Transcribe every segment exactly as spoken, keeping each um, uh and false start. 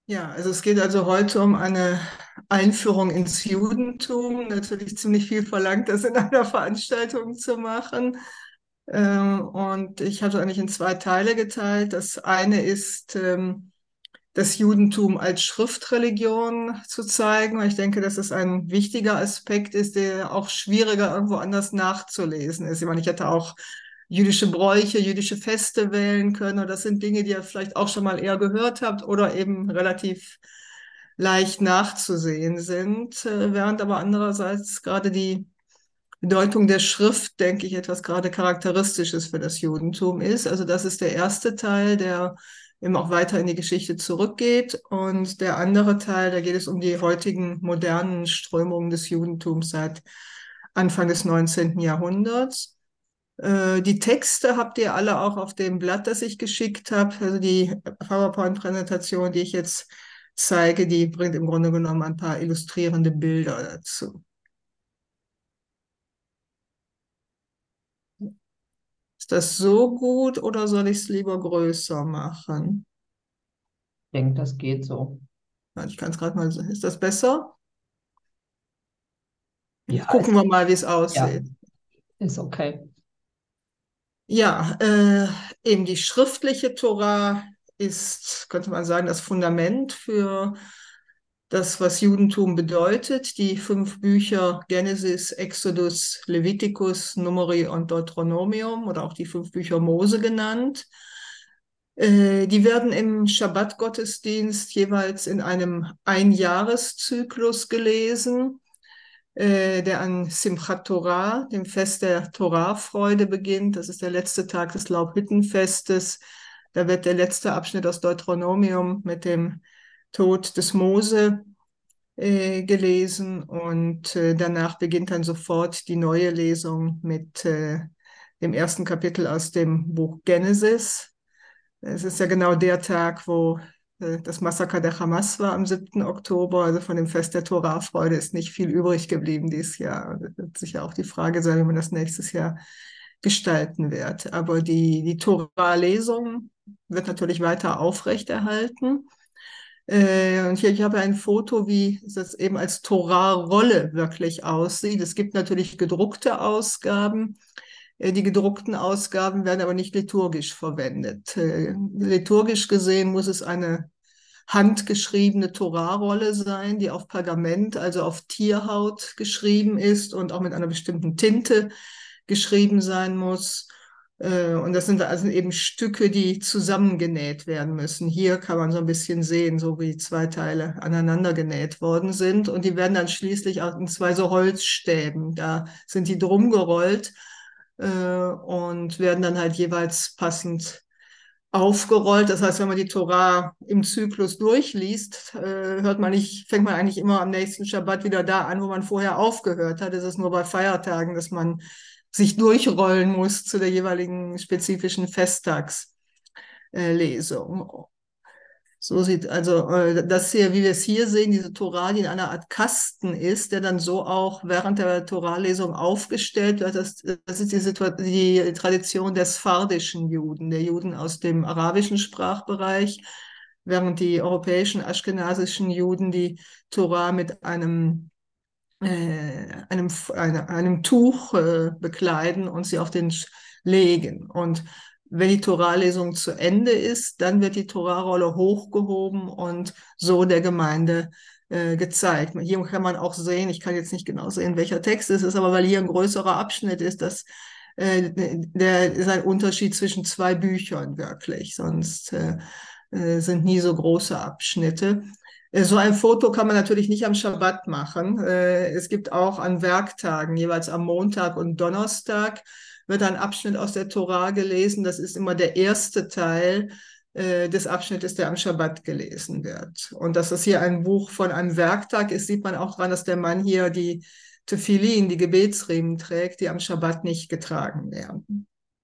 Ja, also es geht also heute um eine Einführung ins Judentum. Natürlich ziemlich viel verlangt, das in einer Veranstaltung zu machen. Ähm, Und ich habe es eigentlich in zwei Teile geteilt. Das eine ist, ähm, das Judentum als Schriftreligion zu zeigen. Weil ich denke, dass es ein wichtiger Aspekt ist, der auch schwieriger irgendwo anders nachzulesen ist. Ich meine, ich hätte auch jüdische Bräuche, jüdische Feste wählen können. Und das sind Dinge, die ihr vielleicht auch schon mal eher gehört habt oder eben relativ leicht nachzusehen sind. Äh, Während aber andererseits gerade die Bedeutung der Schrift, denke ich, etwas gerade Charakteristisches für das Judentum ist. Also das ist der erste Teil, der eben auch weiter in die Geschichte zurückgeht. Und der andere Teil, da geht es um die heutigen modernen Strömungen des Judentums seit Anfang des neunzehnten. Jahrhunderts. Äh, Die Texte habt ihr alle auch auf dem Blatt, das ich geschickt habe. Also die PowerPoint-Präsentation, die ich jetzt zeige, die bringt im Grunde genommen ein paar illustrierende Bilder dazu. Ist das so gut oder soll ich es lieber größer machen? Ich denke, das geht so. Ja, ich kann es gerade mal, ist das besser? Ja, Gucken ist, wir mal, wie es ja, aussieht. ist okay. Ja, äh, eben die schriftliche Tora ist, könnte man sagen, das Fundament für das, was Judentum bedeutet. Die fünf Bücher Genesis, Exodus, Leviticus, Numeri und Deuteronomium oder auch die fünf Bücher Mose genannt. Äh, die werden im Schabbat-Gottesdienst jeweils in einem Einjahreszyklus gelesen, äh, der an Simchat Torah, dem Fest der Torahfreude, beginnt. Das ist der letzte Tag des Laubhüttenfestes. Da wird der letzte Abschnitt aus Deuteronomium mit dem Tod des Mose äh, gelesen und äh, danach beginnt dann sofort die neue Lesung mit äh, dem ersten Kapitel aus dem Buch Genesis. Es ist ja genau der Tag, wo äh, das Massaker der Hamas war am siebten Oktober. Also von dem Fest der Torahfreude ist nicht viel übrig geblieben dieses Jahr. Und es wird sicher auch die Frage sein, wie man das nächstes Jahr gestalten wird. Aber die, die Torah-Lesung wird natürlich weiter aufrechterhalten. Äh, und hier, ich habe ein Foto, wie das eben als Torah-Rolle wirklich aussieht. Es gibt natürlich gedruckte Ausgaben. Äh, Die gedruckten Ausgaben werden aber nicht liturgisch verwendet. Äh, Liturgisch gesehen muss es eine handgeschriebene Torahrolle sein, die auf Pergament, also auf Tierhaut geschrieben ist und auch mit einer bestimmten Tinte geschrieben sein muss. Äh, Und das sind also eben Stücke, die zusammengenäht werden müssen. Hier kann man so ein bisschen sehen, so wie zwei Teile aneinander genäht worden sind. Und die werden dann schließlich auch in zwei so Holzstäben. Da sind die drum gerollt äh, und werden dann halt jeweils passend aufgerollt. Das heißt, wenn man die Tora im Zyklus durchliest, äh, hört man nicht, fängt man eigentlich immer am nächsten Schabbat wieder da an, wo man vorher aufgehört hat. Es ist nur bei Feiertagen, dass man sich durchrollen muss zu der jeweiligen spezifischen Festtagslesung. So sieht also äh, das hier, wie wir es hier sehen, diese Torah, die in einer Art Kasten ist, der dann so auch während der Torah-Lesung aufgestellt wird. Das, das ist die, Situation, die Tradition der sphardischen Juden, der Juden aus dem arabischen Sprachbereich, während die europäischen aschkenasischen Juden die Torah mit einem äh, einem, eine, einem Tuch äh, bekleiden und sie auf den Sch- legen. Und wenn die Toralesung zu Ende ist, dann wird die Torahrolle hochgehoben und so der Gemeinde äh, gezeigt. Hier kann man auch sehen, ich kann jetzt nicht genau sehen, welcher Text es ist, aber weil hier ein größerer Abschnitt ist, dass äh, der ist ein Unterschied zwischen zwei Büchern wirklich, sonst äh, äh, sind nie so große Abschnitte. Äh, So ein Foto kann man natürlich nicht am Schabbat machen. Äh, Es gibt auch an Werktagen, jeweils am Montag und Donnerstag, wird ein Abschnitt aus der Tora gelesen. Das ist immer der erste Teil äh, des Abschnittes, der am Schabbat gelesen wird. Und dass das hier ein Buch von einem Werktag ist, sieht man auch daran, dass der Mann hier die Tefillin, die Gebetsriemen trägt, die am Schabbat nicht getragen werden.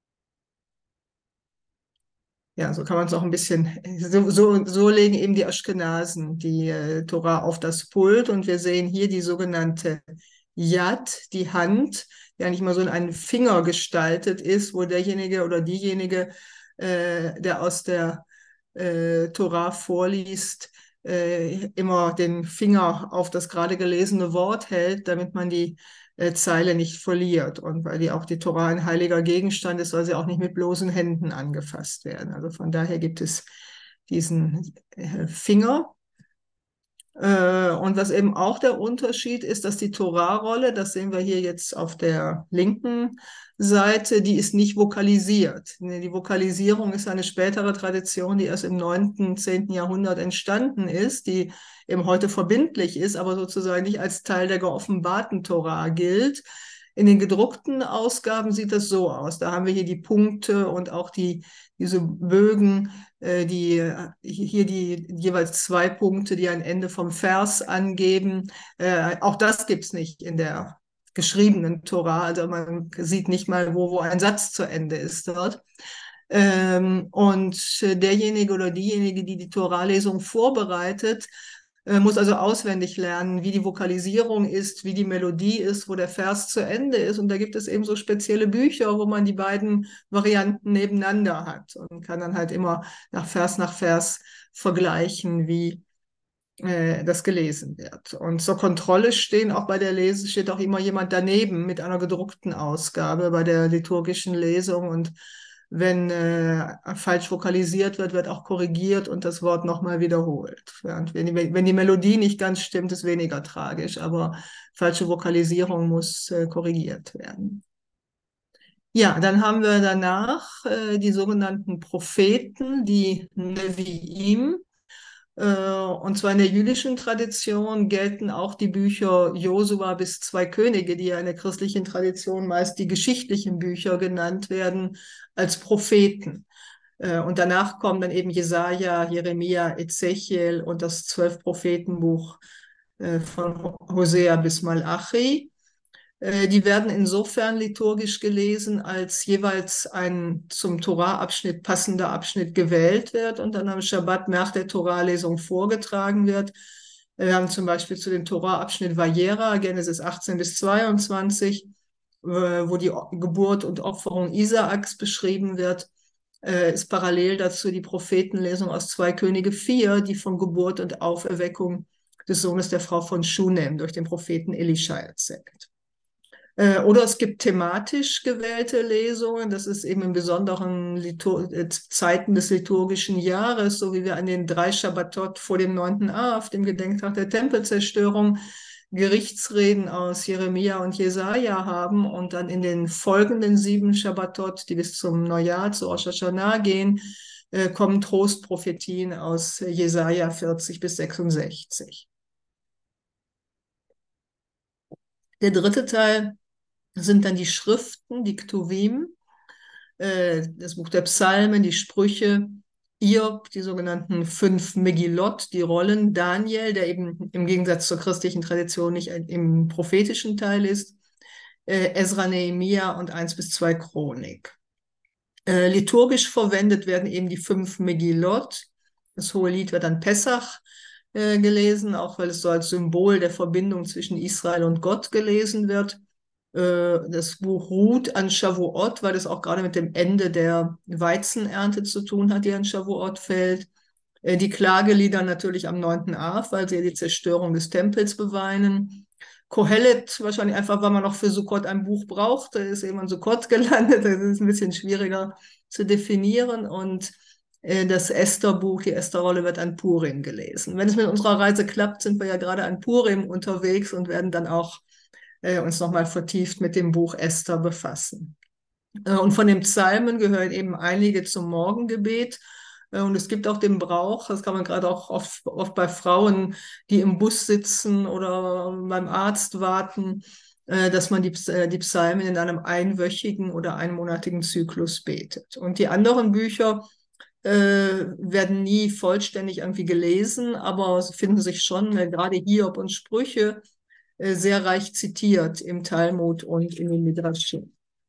Ja, so kann man es auch ein bisschen, so, so, so legen eben die Aschkenasen die äh, Tora auf das Pult und wir sehen hier die sogenannte Yad, die Hand, die eigentlich mal so in einen Finger gestaltet ist, wo derjenige oder diejenige, äh, der aus der äh, Tora vorliest, äh, immer den Finger auf das gerade gelesene Wort hält, damit man die äh, Zeile nicht verliert. Und weil die auch die Tora ein heiliger Gegenstand ist, soll sie auch nicht mit bloßen Händen angefasst werden. Also von daher gibt es diesen äh, Finger. Äh, und was eben auch der Unterschied ist, dass die Torahrolle, das sehen wir hier jetzt auf der linken Seite, die ist nicht vokalisiert. Nee, die Vokalisierung ist eine spätere Tradition, die erst im neunten, zehnten Jahrhundert entstanden ist, die eben heute verbindlich ist, aber sozusagen nicht als Teil der geoffenbarten Torah gilt. In den gedruckten Ausgaben sieht das so aus. Da haben wir hier die Punkte und auch die, diese Bögen, äh, die hier die jeweils zwei Punkte, die ein Ende vom Vers angeben. Äh, auch das gibt's nicht in der geschriebenen Tora. Also man sieht nicht mal, wo, wo ein Satz zu Ende ist dort. Ähm, und derjenige oder diejenige, die die Torah-Lesung vorbereitet, äh, muss also auswendig lernen, wie die Vokalisierung ist, wie die Melodie ist, wo der Vers zu Ende ist. Und da gibt es eben so spezielle Bücher, wo man die beiden Varianten nebeneinander hat und kann dann halt immer nach Vers nach Vers vergleichen, wie äh, das gelesen wird. Und zur Kontrolle stehen auch bei der Lese, steht auch immer jemand daneben mit einer gedruckten Ausgabe bei der liturgischen Lesung. Und wenn äh, falsch vokalisiert wird, wird auch korrigiert und das Wort nochmal wiederholt. Ja, und wenn die, wenn die Melodie nicht ganz stimmt, ist weniger tragisch, aber falsche Vokalisierung muss äh, korrigiert werden. Ja, dann haben wir danach äh, die sogenannten Propheten, die Neviim. Äh, und zwar in der jüdischen Tradition gelten auch die Bücher Josua bis zwei Könige, die ja in der christlichen Tradition meist die geschichtlichen Bücher genannt werden, als Propheten. Äh, und danach kommen dann eben Jesaja, Jeremia, Ezechiel und das Zwölf-Propheten-Buch äh, von Hosea bis Malachi. Äh, Die werden insofern liturgisch gelesen, als jeweils ein zum Torah-Abschnitt passender Abschnitt gewählt wird und dann am Schabbat nach der Torah-Lesung vorgetragen wird. Wir haben zum Beispiel zu dem Torah-Abschnitt Vayera, Genesis achtzehn bis zweiundzwanzig, äh, wo die Geburt und Opferung Isaaks beschrieben wird, äh, ist parallel dazu die Prophetenlesung aus zwei Könige vier, die von Geburt und Auferweckung des Sohnes der Frau von Shunem durch den Propheten Elisha erzählt. Oder es gibt thematisch gewählte Lesungen. Das ist eben in besonderen Litur Zeiten des liturgischen Jahres, so wie wir an den drei Schabbatot vor dem neunten Av, dem Gedenktag der Tempelzerstörung, Gerichtsreden aus Jeremia und Jesaja haben und dann in den folgenden sieben Schabbatot, die bis zum Neujahr, zu Rosh Hashanah gehen, äh, kommen Trostprophetien aus Jesaja vierzig bis sechsundsechzig. Der dritte Teil sind dann die Schriften, die Ktuvim, äh, das Buch der Psalmen, die Sprüche, Hiob, die sogenannten fünf Megillot, die Rollen, Daniel, der eben im Gegensatz zur christlichen Tradition nicht im prophetischen Teil ist, äh, Esra, Nehemia und eins bis zwei Chronik. Äh, liturgisch verwendet werden eben die fünf Megillot. Das Hohe Lied wird dann Pessach äh, gelesen, auch weil es so als Symbol der Verbindung zwischen Israel und Gott gelesen wird. Das Buch Ruth an Shavuot, weil das auch gerade mit dem Ende der Weizenernte zu tun hat, die an Shavuot fällt. Die Klagelieder natürlich am neunten Av, weil sie die Zerstörung des Tempels beweinen. Kohelet wahrscheinlich einfach, weil man noch für Sukkot ein Buch braucht. Da ist eben an Sukkot gelandet. Das ist ein bisschen schwieriger zu definieren. Und das Esther-Buch, die Esther-Rolle wird an Purim gelesen. Wenn es mit unserer Reise klappt, sind wir ja gerade an Purim unterwegs und werden dann auch uns nochmal vertieft mit dem Buch Esther befassen. Und von den Psalmen gehören eben einige zum Morgengebet. Und es gibt auch den Brauch, das kann man gerade auch oft, oft bei Frauen, die im Bus sitzen oder beim Arzt warten, dass man die, die Psalmen in einem einwöchigen oder einmonatigen Zyklus betet. Und die anderen Bücher äh, werden nie vollständig irgendwie gelesen, aber finden sich schon, äh, gerade Hiob und Sprüche, sehr reich zitiert im Talmud und in den Midrashim.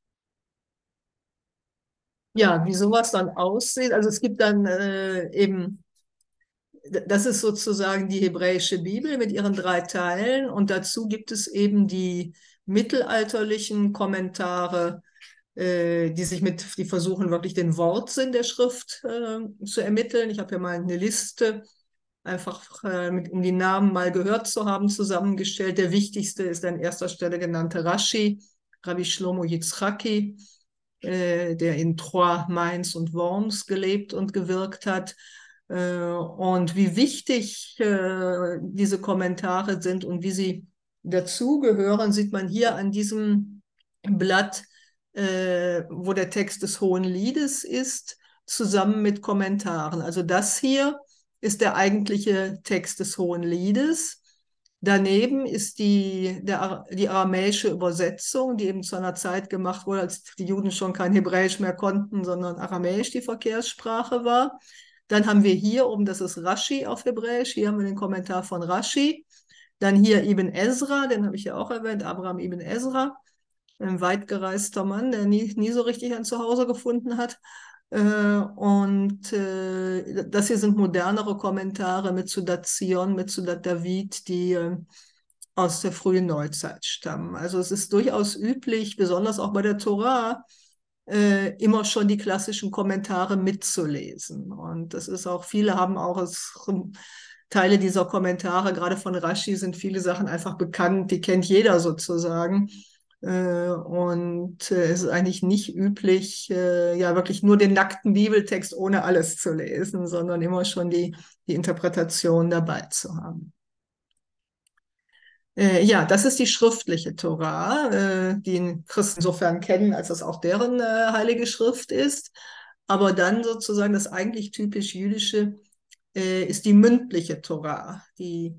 Ja, wie sowas dann aussieht, also es gibt dann äh, eben, das ist sozusagen die hebräische Bibel mit ihren drei Teilen und dazu gibt es eben die mittelalterlichen Kommentare, äh, die sich mit, die versuchen wirklich den Wortsinn der Schrift äh, zu ermitteln. Ich habe hier mal eine Liste einfach äh, mit, um die Namen mal gehört zu haben, zusammengestellt. Der wichtigste ist der an erster Stelle genannte Rashi, Rabbi Shlomo Yitzchaki, äh, der in Troyes, Mainz und Worms gelebt und gewirkt hat. Äh, und wie wichtig äh, diese Kommentare sind und wie sie dazugehören, sieht man hier an diesem Blatt, äh, wo der Text des Hohen Liedes ist, zusammen mit Kommentaren. Also das hier ist der eigentliche Text des Hohen Liedes. Daneben ist die, der, die aramäische Übersetzung, die eben zu einer Zeit gemacht wurde, als die Juden schon kein Hebräisch mehr konnten, sondern Aramäisch die Verkehrssprache war. Dann haben wir hier oben, das ist Rashi auf Hebräisch, hier haben wir den Kommentar von Rashi. Dann hier Ibn Ezra, den habe ich ja auch erwähnt, Abraham Ibn Ezra, ein weitgereister Mann, der nie, nie so richtig ein Zuhause gefunden hat. Äh, und äh, das hier sind modernere Kommentare mit Sudat Zion, mit Sudat David, die äh, aus der frühen Neuzeit stammen. Also es ist durchaus üblich, besonders auch bei der Tora, äh, immer schon die klassischen Kommentare mitzulesen. Und das ist auch, viele haben auch es, Teile dieser Kommentare, gerade von Rashi, sind viele Sachen einfach bekannt, die kennt jeder sozusagen. Und es ist eigentlich nicht üblich, ja wirklich nur den nackten Bibeltext ohne alles zu lesen, sondern immer schon die, die Interpretation dabei zu haben. Ja, das ist die schriftliche Tora, die Christen insofern kennen, als das auch deren heilige Schrift ist. Aber dann sozusagen das eigentlich typisch jüdische ist die mündliche Tora, die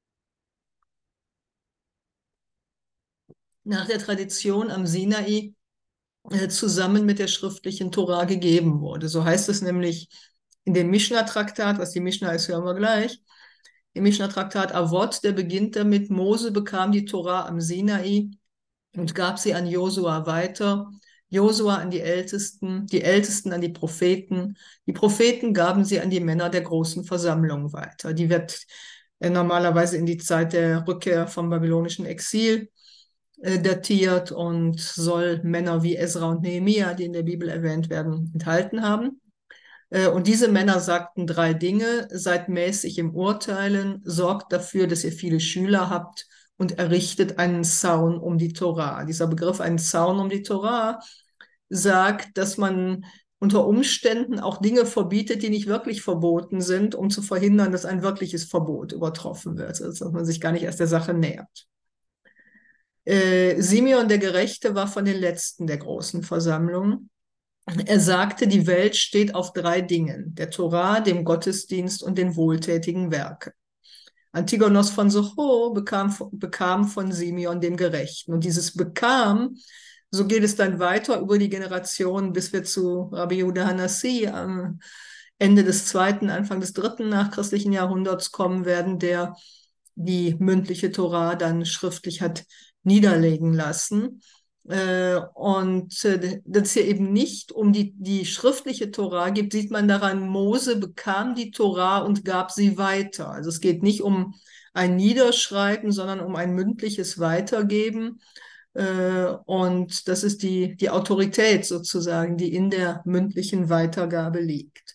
nach der Tradition am Sinai äh, zusammen mit der schriftlichen Tora gegeben wurde. So heißt es nämlich in dem Mischna-Traktat, was die Mischna ist, hören wir gleich. Im Mischna-Traktat Avot, der beginnt damit, Mose bekam die Tora am Sinai und gab sie an Josua weiter. Josua an die Ältesten, die Ältesten an die Propheten. Die Propheten gaben sie an die Männer der großen Versammlung weiter. Die wird äh, normalerweise in die Zeit der Rückkehr vom babylonischen Exil datiert und soll Männer wie Esra und Nehemia, die in der Bibel erwähnt werden, enthalten haben. Und diese Männer sagten drei Dinge: Seid mäßig im Urteilen, sorgt dafür, dass ihr viele Schüler habt und errichtet einen Zaun um die Tora. Dieser Begriff, einen Zaun um die Tora, sagt, dass man unter Umständen auch Dinge verbietet, die nicht wirklich verboten sind, um zu verhindern, dass ein wirkliches Verbot übertroffen wird, also dass man sich gar nicht erst der Sache nähert. Äh, Simeon der Gerechte war von den letzten der großen Versammlung. Er sagte, die Welt steht auf drei Dingen: der Tora, dem Gottesdienst und den wohltätigen Werken. Antigonos von Socho bekam, bekam von Simeon dem Gerechten. Und dieses bekam, so geht es dann weiter über die Generationen, bis wir zu Rabbi Yehuda Hanassi am Ende des zweiten, Anfang des dritten nachchristlichen Jahrhunderts kommen werden, der die mündliche Tora dann schriftlich hat niederlegen lassen. Und dass es hier eben nicht um die, die schriftliche Tora geht, sieht man daran, Mose bekam die Tora und gab sie weiter. Also es geht nicht um ein Niederschreiben, sondern um ein mündliches Weitergeben. Und das ist die, die Autorität sozusagen, die in der mündlichen Weitergabe liegt.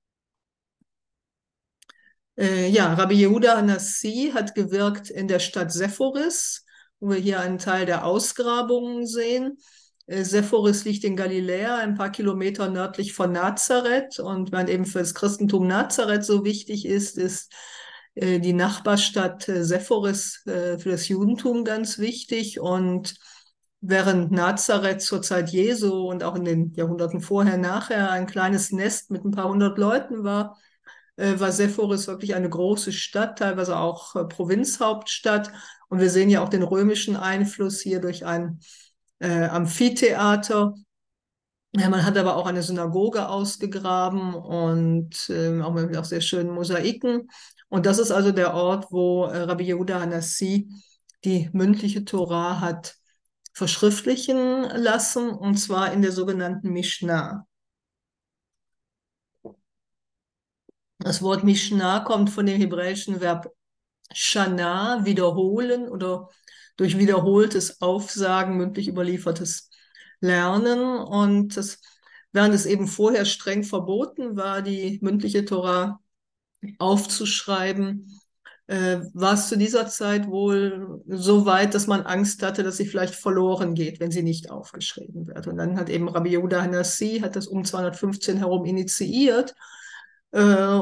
Ja, Rabbi Yehuda Hanassi hat gewirkt in der Stadt Sephoris, wo wir hier einen Teil der Ausgrabungen sehen. Sephoris liegt in Galiläa, ein paar Kilometer nördlich von Nazareth. Und wenn eben für das Christentum Nazareth so wichtig ist, ist die Nachbarstadt Sephoris für das Judentum ganz wichtig. Und während Nazareth zur Zeit Jesu und auch in den Jahrhunderten vorher, nachher ein kleines Nest mit ein paar hundert Leuten war, war Sephoris wirklich eine große Stadt, teilweise auch äh, Provinzhauptstadt. Und wir sehen ja auch den römischen Einfluss hier durch ein äh, Amphitheater. Ja, man hat aber auch eine Synagoge ausgegraben und äh, auch mit auch sehr schönen Mosaiken. Und das ist also der Ort, wo äh, Rabbi Yehuda Hanassi die mündliche Tora hat verschriftlichen lassen, und zwar in der sogenannten Mishnah. Das Wort Mishnah kommt von dem hebräischen Verb Shana, wiederholen oder durch wiederholtes Aufsagen, mündlich überliefertes Lernen. Und das, während es eben vorher streng verboten war, die mündliche Tora aufzuschreiben, äh, war es zu dieser Zeit wohl so weit, dass man Angst hatte, dass sie vielleicht verloren geht, wenn sie nicht aufgeschrieben wird. Und dann hat eben Rabbi Yehuda Hanassi hat das um zweihundertfünfzehn herum initiiert. Äh,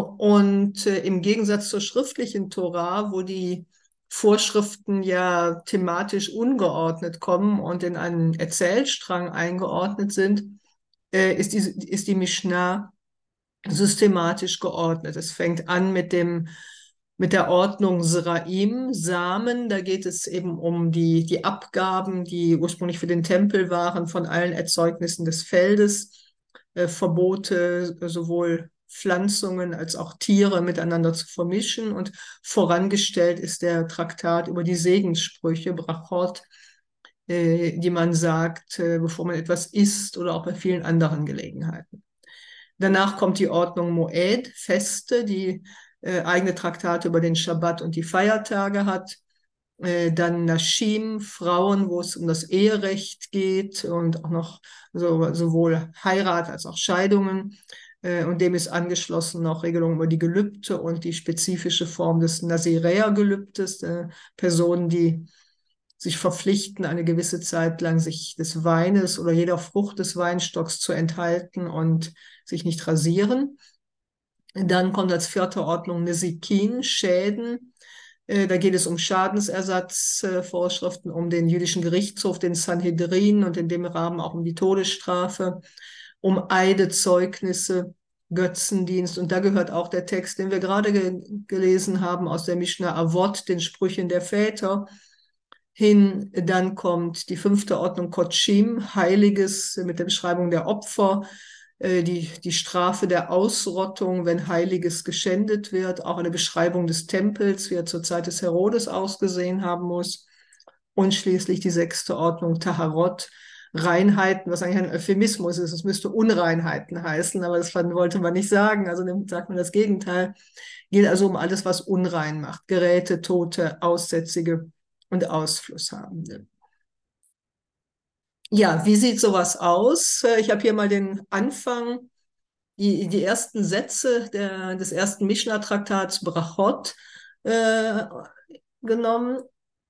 und äh, im Gegensatz zur schriftlichen Tora, wo die Vorschriften ja thematisch ungeordnet kommen und in einen Erzählstrang eingeordnet sind, äh, ist die, ist die Mishnah systematisch geordnet. Es fängt an mit dem, mit der Ordnung Sraim, Samen. Da geht es eben um die, die Abgaben, die ursprünglich für den Tempel waren, von allen Erzeugnissen des Feldes, äh, Verbote, sowohl Pflanzungen als auch Tiere miteinander zu vermischen. Und vorangestellt ist der Traktat über die Segenssprüche, Brachot, äh, die man sagt, äh, bevor man etwas isst oder auch bei vielen anderen Gelegenheiten. Danach kommt die Ordnung Moed, Feste, die äh, eigene Traktate über den Schabbat und die Feiertage hat. Äh, dann Nashim, Frauen, wo es um das Eherecht geht und auch noch so, sowohl Heirat als auch Scheidungen. Äh, und dem ist angeschlossen noch Regelungen über die Gelübde und die spezifische Form des Naziräer-Gelübdes. Äh, Personen, die sich verpflichten, eine gewisse Zeit lang sich des Weines oder jeder Frucht des Weinstocks zu enthalten und sich nicht rasieren. Dann kommt als vierte Ordnung Nesikin, Schäden. Äh, Da geht es um Schadensersatzvorschriften, um den jüdischen Gerichtshof, den Sanhedrin und in dem Rahmen auch um die Todesstrafe, um Eide, Zeugnisse, Götzendienst. Und da gehört auch der Text, den wir gerade ge gelesen haben aus der Mishnah Avot, den Sprüchen der Väter, hin. Dann kommt die fünfte Ordnung Kotschim, Heiliges mit der Beschreibung der Opfer, äh, die, die Strafe der Ausrottung, wenn Heiliges geschändet wird, auch eine Beschreibung des Tempels, wie er zur Zeit des Herodes ausgesehen haben muss. Und schließlich die sechste Ordnung Taharot, Reinheiten, was eigentlich ein Euphemismus ist. Es müsste Unreinheiten heißen, aber das wollte man nicht sagen. Also sagt man das Gegenteil. Geht also um alles, was unrein macht. Geräte, Tote, Aussätzige und Ausflusshabende. Ja, wie sieht sowas aus? Ich habe hier mal den Anfang, die, die ersten Sätze der, des ersten Mishnah-Traktats Brachot äh, genommen.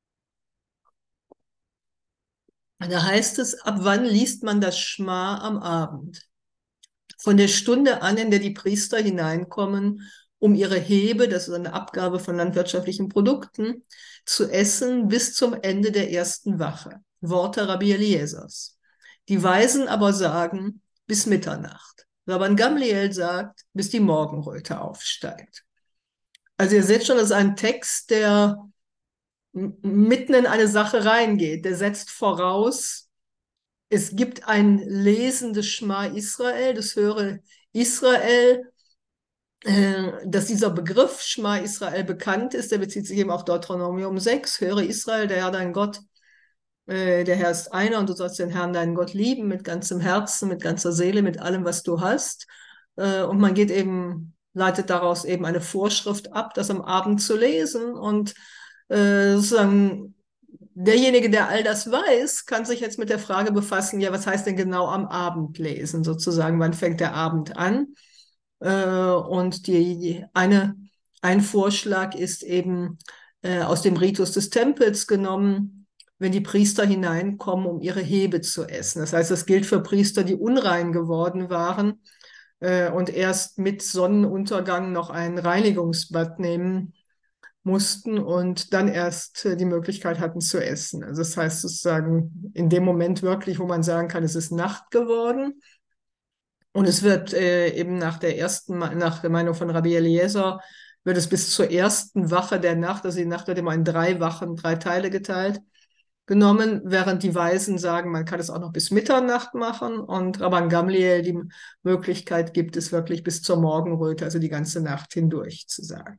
Da heißt es, ab wann liest man das Schma am Abend? Von der Stunde an, in der die Priester hineinkommen, um ihre Hebe, das ist eine Abgabe von landwirtschaftlichen Produkten, zu essen bis zum Ende der ersten Wache. Worte Rabbi Eliezers. Die Weisen aber sagen, bis Mitternacht. Rabban Gamliel sagt, bis die Morgenröte aufsteigt. Also ihr seht schon, das ist ein Text, der mitten in eine Sache reingeht. Der setzt voraus, es gibt ein Lesen des Schma Israel, das höre Israel, äh, dass dieser Begriff Schma Israel bekannt ist, der bezieht sich eben auf Deuteronomium sechs, höre Israel, der Herr dein Gott, äh, der Herr ist einer und du sollst den Herrn deinen Gott lieben mit ganzem Herzen, mit ganzer Seele, mit allem, was du hast. Äh, und man geht eben, leitet daraus eben eine Vorschrift ab, das am Abend zu lesen und äh, sozusagen derjenige, der all das weiß, kann sich jetzt mit der Frage befassen, ja, was heißt denn genau am Abend lesen, sozusagen, wann fängt der Abend an? Äh, und die, die eine, ein Vorschlag ist eben äh, aus dem Ritus des Tempels genommen, wenn die Priester hineinkommen, um ihre Hebe zu essen. Das heißt, das gilt für Priester, die unrein geworden waren äh, und erst mit Sonnenuntergang noch ein Reinigungsbad nehmen mussten und dann erst die Möglichkeit hatten zu essen. Also das heißt sozusagen in dem Moment wirklich, wo man sagen kann, es ist Nacht geworden. Und es wird äh, eben nach der ersten, nach der Meinung von Rabbi Eliezer, wird es bis zur ersten Wache der Nacht, also die Nacht wird immer in drei Wachen, drei Teile geteilt, genommen, während die Weisen sagen, man kann es auch noch bis Mitternacht machen und Rabban Gamliel die Möglichkeit gibt, es wirklich bis zur Morgenröte, also die ganze Nacht hindurch zu sagen.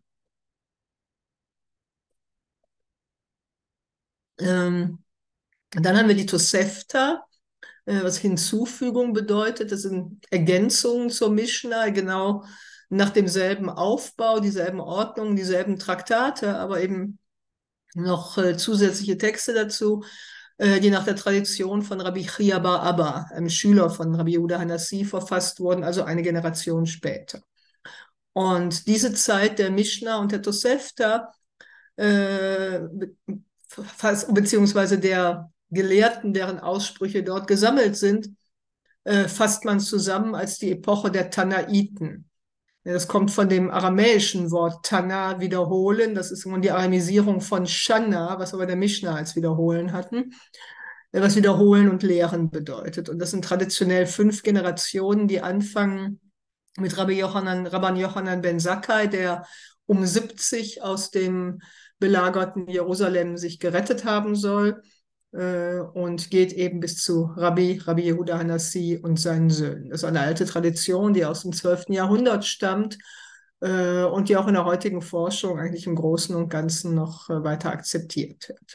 Ähm, dann haben wir die Tosefta, äh, was Hinzufügung bedeutet. Das sind Ergänzungen zur Mishnah, genau nach demselben Aufbau, dieselben Ordnungen, dieselben Traktate, aber eben noch äh, zusätzliche Texte dazu, äh, die nach der Tradition von Rabbi Chia bar Abba, einem Schüler von Rabbi Yehuda Hanassi, verfasst wurden, also eine Generation später. Und diese Zeit der Mishnah und der Tosefta, äh, beziehungsweise der Gelehrten, deren Aussprüche dort gesammelt sind, äh, fasst man zusammen als die Epoche der Tanaiten. Das kommt von dem aramäischen Wort Tana, wiederholen. Das ist die Aramisierung von Shana, was aber der Mishnah als wiederholen hatten, was wiederholen und lehren bedeutet. Und das sind traditionell fünf Generationen, die anfangen mit Rabbi Yochanan, Rabban Yochanan ben Zakkai, der um siebzig aus dem belagerten Jerusalem sich gerettet haben soll, äh, und geht eben bis zu Rabbi, Rabbi Yehuda Hanassi und seinen Söhnen. Das ist eine alte Tradition, die aus dem zwölften Jahrhundert stammt, äh, und die auch in der heutigen Forschung eigentlich im Großen und Ganzen noch äh, weiter akzeptiert wird.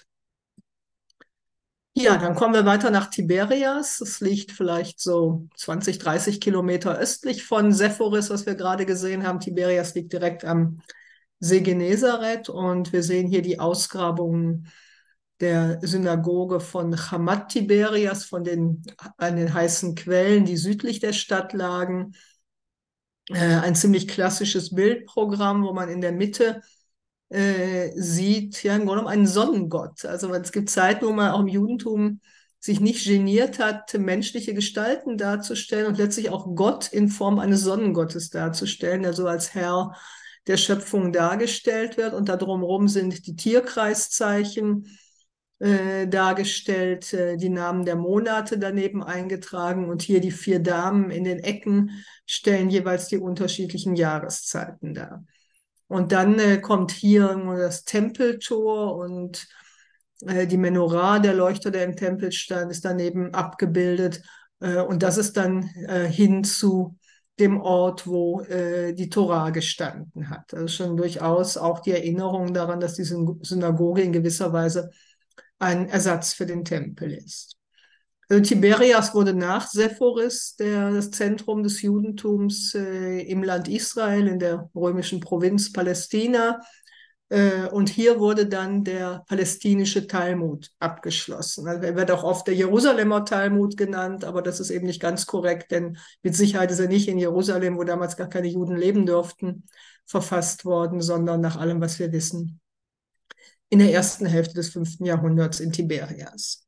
Ja, dann kommen wir weiter nach Tiberias. Das liegt vielleicht so zwanzig, dreißig Kilometer östlich von Sephoris, was wir gerade gesehen haben. Tiberias liegt direkt am See Genezareth und wir sehen hier die Ausgrabungen der Synagoge von Chamat Tiberias, von den, an den heißen Quellen, die südlich der Stadt lagen. Äh, ein ziemlich klassisches Bildprogramm, wo man in der Mitte äh, sieht, ja, im Grunde genommen einen Sonnengott. Also es gibt Zeiten, wo man auch im Judentum sich nicht geniert hat, menschliche Gestalten darzustellen und letztlich auch Gott in Form eines Sonnengottes darzustellen, der so als Herr der Schöpfung dargestellt wird. Und da drumherum sind die Tierkreiszeichen äh, dargestellt, äh, die Namen der Monate daneben eingetragen und hier die vier Damen in den Ecken stellen jeweils die unterschiedlichen Jahreszeiten dar. Und dann äh, kommt hier das Tempeltor und äh, die Menorah, der Leuchter, der im Tempel stand, ist daneben abgebildet. Äh, und das ist dann äh, hin zu dem Ort, wo äh, die Tora gestanden hat. Also schon durchaus auch die Erinnerung daran, dass die Synagoge in gewisser Weise ein Ersatz für den Tempel ist. Also Tiberias wurde nach Sephoris der, das Zentrum des Judentums äh, im Land Israel, in der römischen Provinz Palästina. Äh, und hier wurde dann der palästinische Talmud abgeschlossen. Also er wird auch oft der Jerusalemer Talmud genannt, aber das ist eben nicht ganz korrekt, denn mit Sicherheit ist er nicht in Jerusalem, wo damals gar keine Juden leben durften, verfasst worden, sondern nach allem, was wir wissen, in der ersten Hälfte des fünften Jahrhunderts in Tiberias.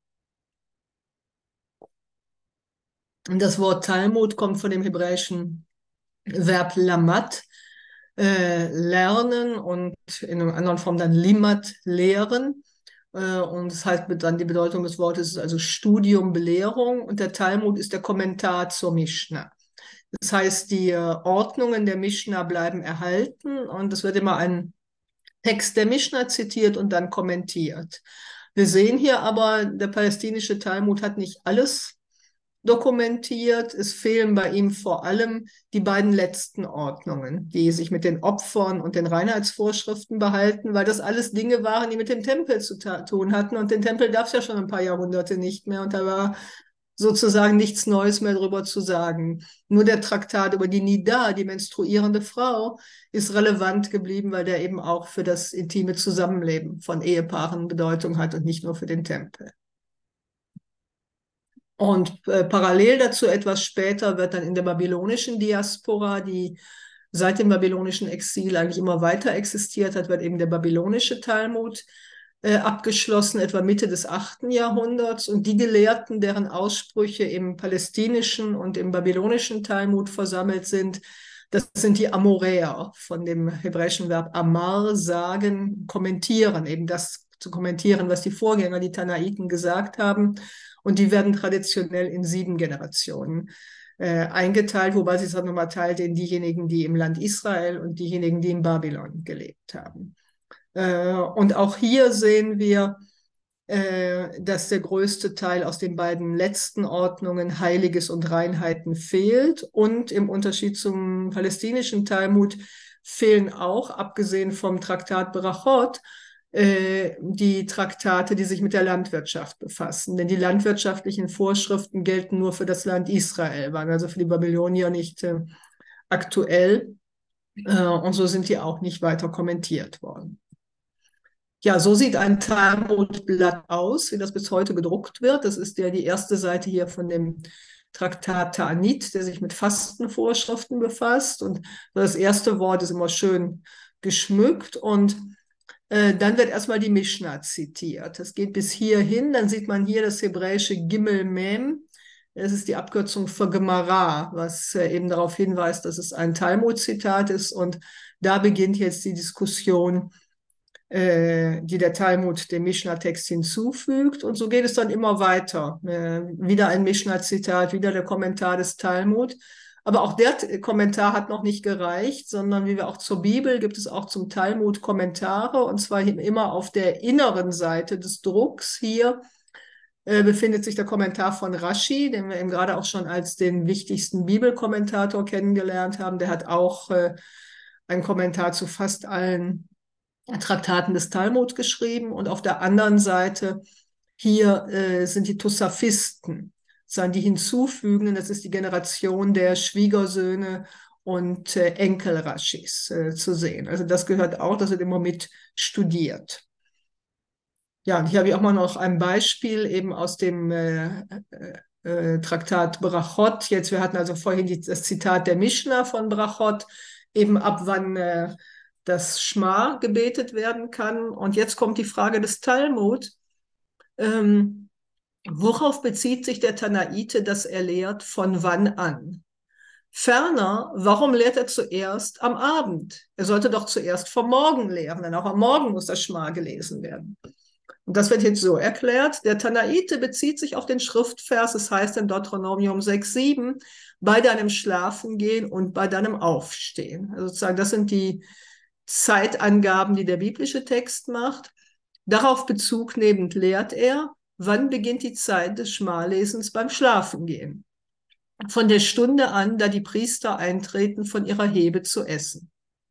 Und das Wort Talmud kommt von dem hebräischen Verb lamat, äh, lernen, und in einer anderen Form dann limat, lehren. Äh, und das heißt dann, die Bedeutung des Wortes ist also Studium, Belehrung. Und der Talmud ist der Kommentar zur Mishnah. Das heißt, die Ordnungen der Mishnah bleiben erhalten und es wird immer ein Text der Mishnah zitiert und dann kommentiert. Wir sehen hier aber, der palästinische Talmud hat nicht alles dokumentiert. Es fehlen bei ihm vor allem die beiden letzten Ordnungen, die sich mit den Opfern und den Reinheitsvorschriften behalten, weil das alles Dinge waren, die mit dem Tempel zu tun hatten. Und den Tempel gab es ja schon ein paar Jahrhunderte nicht mehr. Und da war sozusagen nichts Neues mehr darüber zu sagen. Nur der Traktat über die Nida, die menstruierende Frau, ist relevant geblieben, weil der eben auch für das intime Zusammenleben von Ehepaaren Bedeutung hat und nicht nur für den Tempel. Und äh, parallel dazu etwas später wird dann in der babylonischen Diaspora, die seit dem babylonischen Exil eigentlich immer weiter existiert hat, wird eben der babylonische Talmud äh, abgeschlossen, etwa Mitte des achten Jahrhunderts. Und die Gelehrten, deren Aussprüche im palästinischen und im babylonischen Talmud versammelt sind, das sind die Amoräer, von dem hebräischen Verb amar, sagen, kommentieren, eben das zu kommentieren, was die Vorgänger, die Tanaiten, gesagt haben. Und die werden traditionell in sieben Generationen äh, eingeteilt, wobei sie es auch nochmal teilt in diejenigen, die im Land Israel und diejenigen, die in Babylon gelebt haben. Äh, und auch hier sehen wir, äh, dass der größte Teil aus den beiden letzten Ordnungen, Heiliges und Reinheiten, fehlt. Und im Unterschied zum palästinischen Talmud fehlen auch, abgesehen vom Traktat Berachot, die Traktate, die sich mit der Landwirtschaft befassen. Denn die landwirtschaftlichen Vorschriften gelten nur für das Land Israel, waren also für die Babylonier nicht äh, aktuell. Äh, und so sind die auch nicht weiter kommentiert worden. Ja, so sieht ein Talmudblatt aus, wie das bis heute gedruckt wird. Das ist ja die erste Seite hier von dem Traktat Ta'anit, der sich mit Fastenvorschriften befasst. Und das erste Wort ist immer schön geschmückt. Und äh, dann wird erstmal die Mischna zitiert. Das geht bis hierhin. Dann sieht man hier das hebräische Gimel Mem. Es ist die Abkürzung für Gemara, was äh, eben darauf hinweist, dass es ein Talmud-Zitat ist. Und da beginnt jetzt die Diskussion, äh, die der Talmud dem Mischna-Text hinzufügt. Und so geht es dann immer weiter. Äh, wieder ein Mischna-Zitat, wieder der Kommentar des Talmud. Aber auch der T- Kommentar hat noch nicht gereicht, sondern wie wir auch zur Bibel, gibt es auch zum Talmud Kommentare, und zwar immer auf der inneren Seite des Drucks. Hier äh, befindet sich der Kommentar von Rashi, den wir eben gerade auch schon als den wichtigsten Bibelkommentator kennengelernt haben. Der hat auch äh, einen Kommentar zu fast allen Traktaten des Talmud geschrieben. Und auf der anderen Seite hier äh, sind die Tosafisten, sondern die Hinzufügenden. Das ist die Generation der Schwiegersöhne und äh, Enkel Raschis äh, zu sehen. Also das gehört auch, das wird immer mit studiert. Ja, und hier habe ich auch mal noch ein Beispiel eben aus dem äh, äh, äh, Traktat Brachot. Jetzt, wir hatten also vorhin die, das Zitat der Mischna von Brachot, eben ab wann äh, das Schma gebetet werden kann. Und jetzt kommt die Frage des Talmud. Ähm, worauf bezieht sich der Tanaite, dass er lehrt, von wann an? Ferner, warum lehrt er zuerst am Abend? Er sollte doch zuerst vom Morgen lehren, denn auch am Morgen muss das Schma gelesen werden. Und das wird jetzt so erklärt, der Tanaite bezieht sich auf den Schriftvers, es heißt in Deuteronomium sechs sieben, bei deinem Schlafengehen und bei deinem Aufstehen. Also sozusagen, das sind die Zeitangaben, die der biblische Text macht. Darauf Bezug nehmend lehrt er, wann beginnt die Zeit des Schmalesens beim Schlafengehen? Von der Stunde an, da die Priester eintreten, von ihrer Hebe zu essen.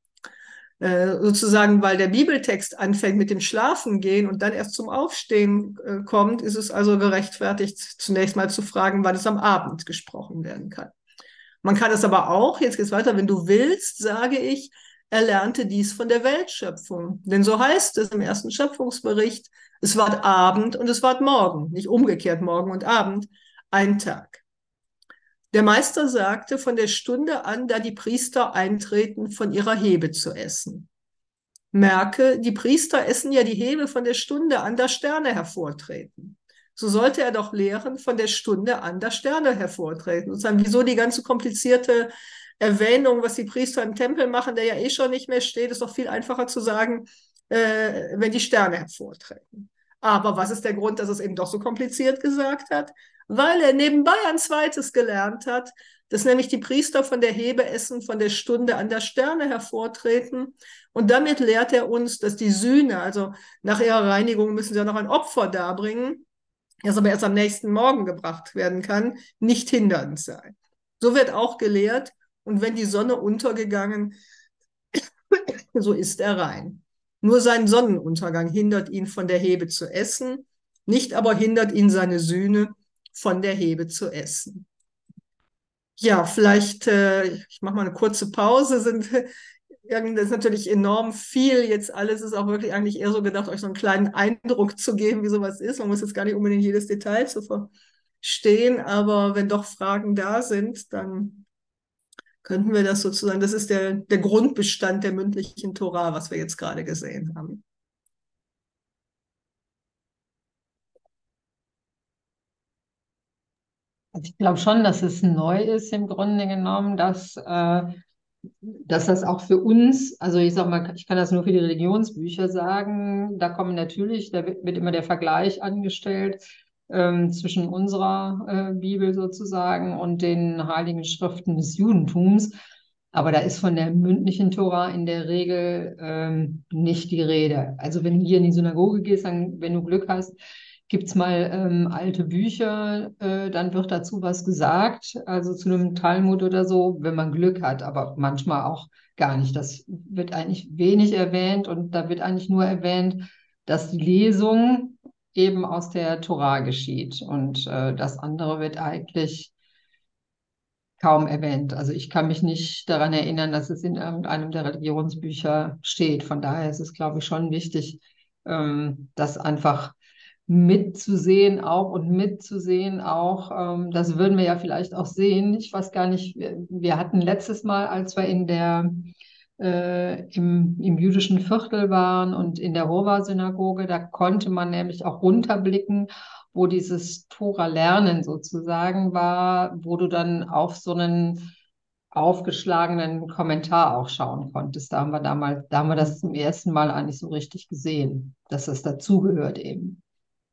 Äh, sozusagen, weil der Bibeltext anfängt mit dem Schlafengehen und dann erst zum Aufstehen äh, kommt, ist es also gerechtfertigt, zunächst mal zu fragen, wann es am Abend gesprochen werden kann. Man kann es aber auch, jetzt geht es weiter, wenn du willst, sage ich, er lernte dies von der Weltschöpfung. Denn so heißt es im ersten Schöpfungsbericht, es ward Abend und es ward Morgen, nicht umgekehrt Morgen und Abend, ein Tag. Der Meister sagte, von der Stunde an, da die Priester eintreten, von ihrer Hebe zu essen. Merke, die Priester essen ja die Hebe von der Stunde an, da Sterne hervortreten. So sollte er doch lehren, von der Stunde an, da Sterne hervortreten. Und sagen, wieso die ganze komplizierte Erwähnung, was die Priester im Tempel machen, der ja eh schon nicht mehr steht, ist doch viel einfacher zu sagen, äh, wenn die Sterne hervortreten. Aber was ist der Grund, dass es eben doch so kompliziert gesagt hat? Weil er nebenbei ein zweites gelernt hat, dass nämlich die Priester von der Hebe essen, von der Stunde an der Sterne hervortreten. Und damit lehrt er uns, dass die Sühne, also nach ihrer Reinigung müssen sie ja noch ein Opfer darbringen, das aber erst am nächsten Morgen gebracht werden kann, nicht hindernd sei. So wird auch gelehrt, und wenn die Sonne untergegangen, so ist er rein. Nur sein Sonnenuntergang hindert ihn von der Hebe zu essen, nicht aber hindert ihn seine Sühne von der Hebe zu essen. Ja, vielleicht, äh, ich mache mal eine kurze Pause, sind, das ist natürlich enorm viel jetzt alles, ist auch wirklich eigentlich eher so gedacht, euch so einen kleinen Eindruck zu geben, wie sowas ist. Man muss jetzt gar nicht unbedingt jedes Detail zu verstehen, aber wenn doch Fragen da sind, dann könnten wir das sozusagen, das ist der, der Grundbestand der mündlichen Tora, was wir jetzt gerade gesehen haben. Also ich glaube schon, dass es neu ist im Grunde genommen, dass, äh, dass das auch für uns, also ich sag mal, ich kann das nur für die Religionsbücher sagen, da kommen natürlich, da wird, wird immer der Vergleich angestellt ähm, zwischen unserer äh, Bibel sozusagen und den heiligen Schriften des Judentums. Aber da ist von der mündlichen Tora in der Regel ähm, nicht die Rede. Also wenn du hier in die Synagoge gehst, dann, wenn du Glück hast, gibt es mal ähm, alte Bücher, äh, dann wird dazu was gesagt, also zu einem Talmud oder so, wenn man Glück hat, aber manchmal auch gar nicht. Das wird eigentlich wenig erwähnt, und da wird eigentlich nur erwähnt, dass die Lesung eben aus der Tora geschieht, und äh, das andere wird eigentlich kaum erwähnt. Also ich kann mich nicht daran erinnern, dass es in irgendeinem der Religionsbücher steht. Von daher ist es, glaube ich, schon wichtig, ähm, das einfach mitzusehen auch und mitzusehen auch. Ähm, das würden wir ja vielleicht auch sehen. Ich weiß gar nicht, wir, wir hatten letztes Mal, als wir in der, äh, im, im jüdischen Viertel waren und in der Hova-Synagoge, da konnte man nämlich auch runterblicken, wo dieses Tora-Lernen sozusagen war, wo du dann auf so einen aufgeschlagenen Kommentar auch schauen konntest. Da haben wir damals, da haben wir das zum ersten Mal eigentlich so richtig gesehen, dass das dazugehört eben.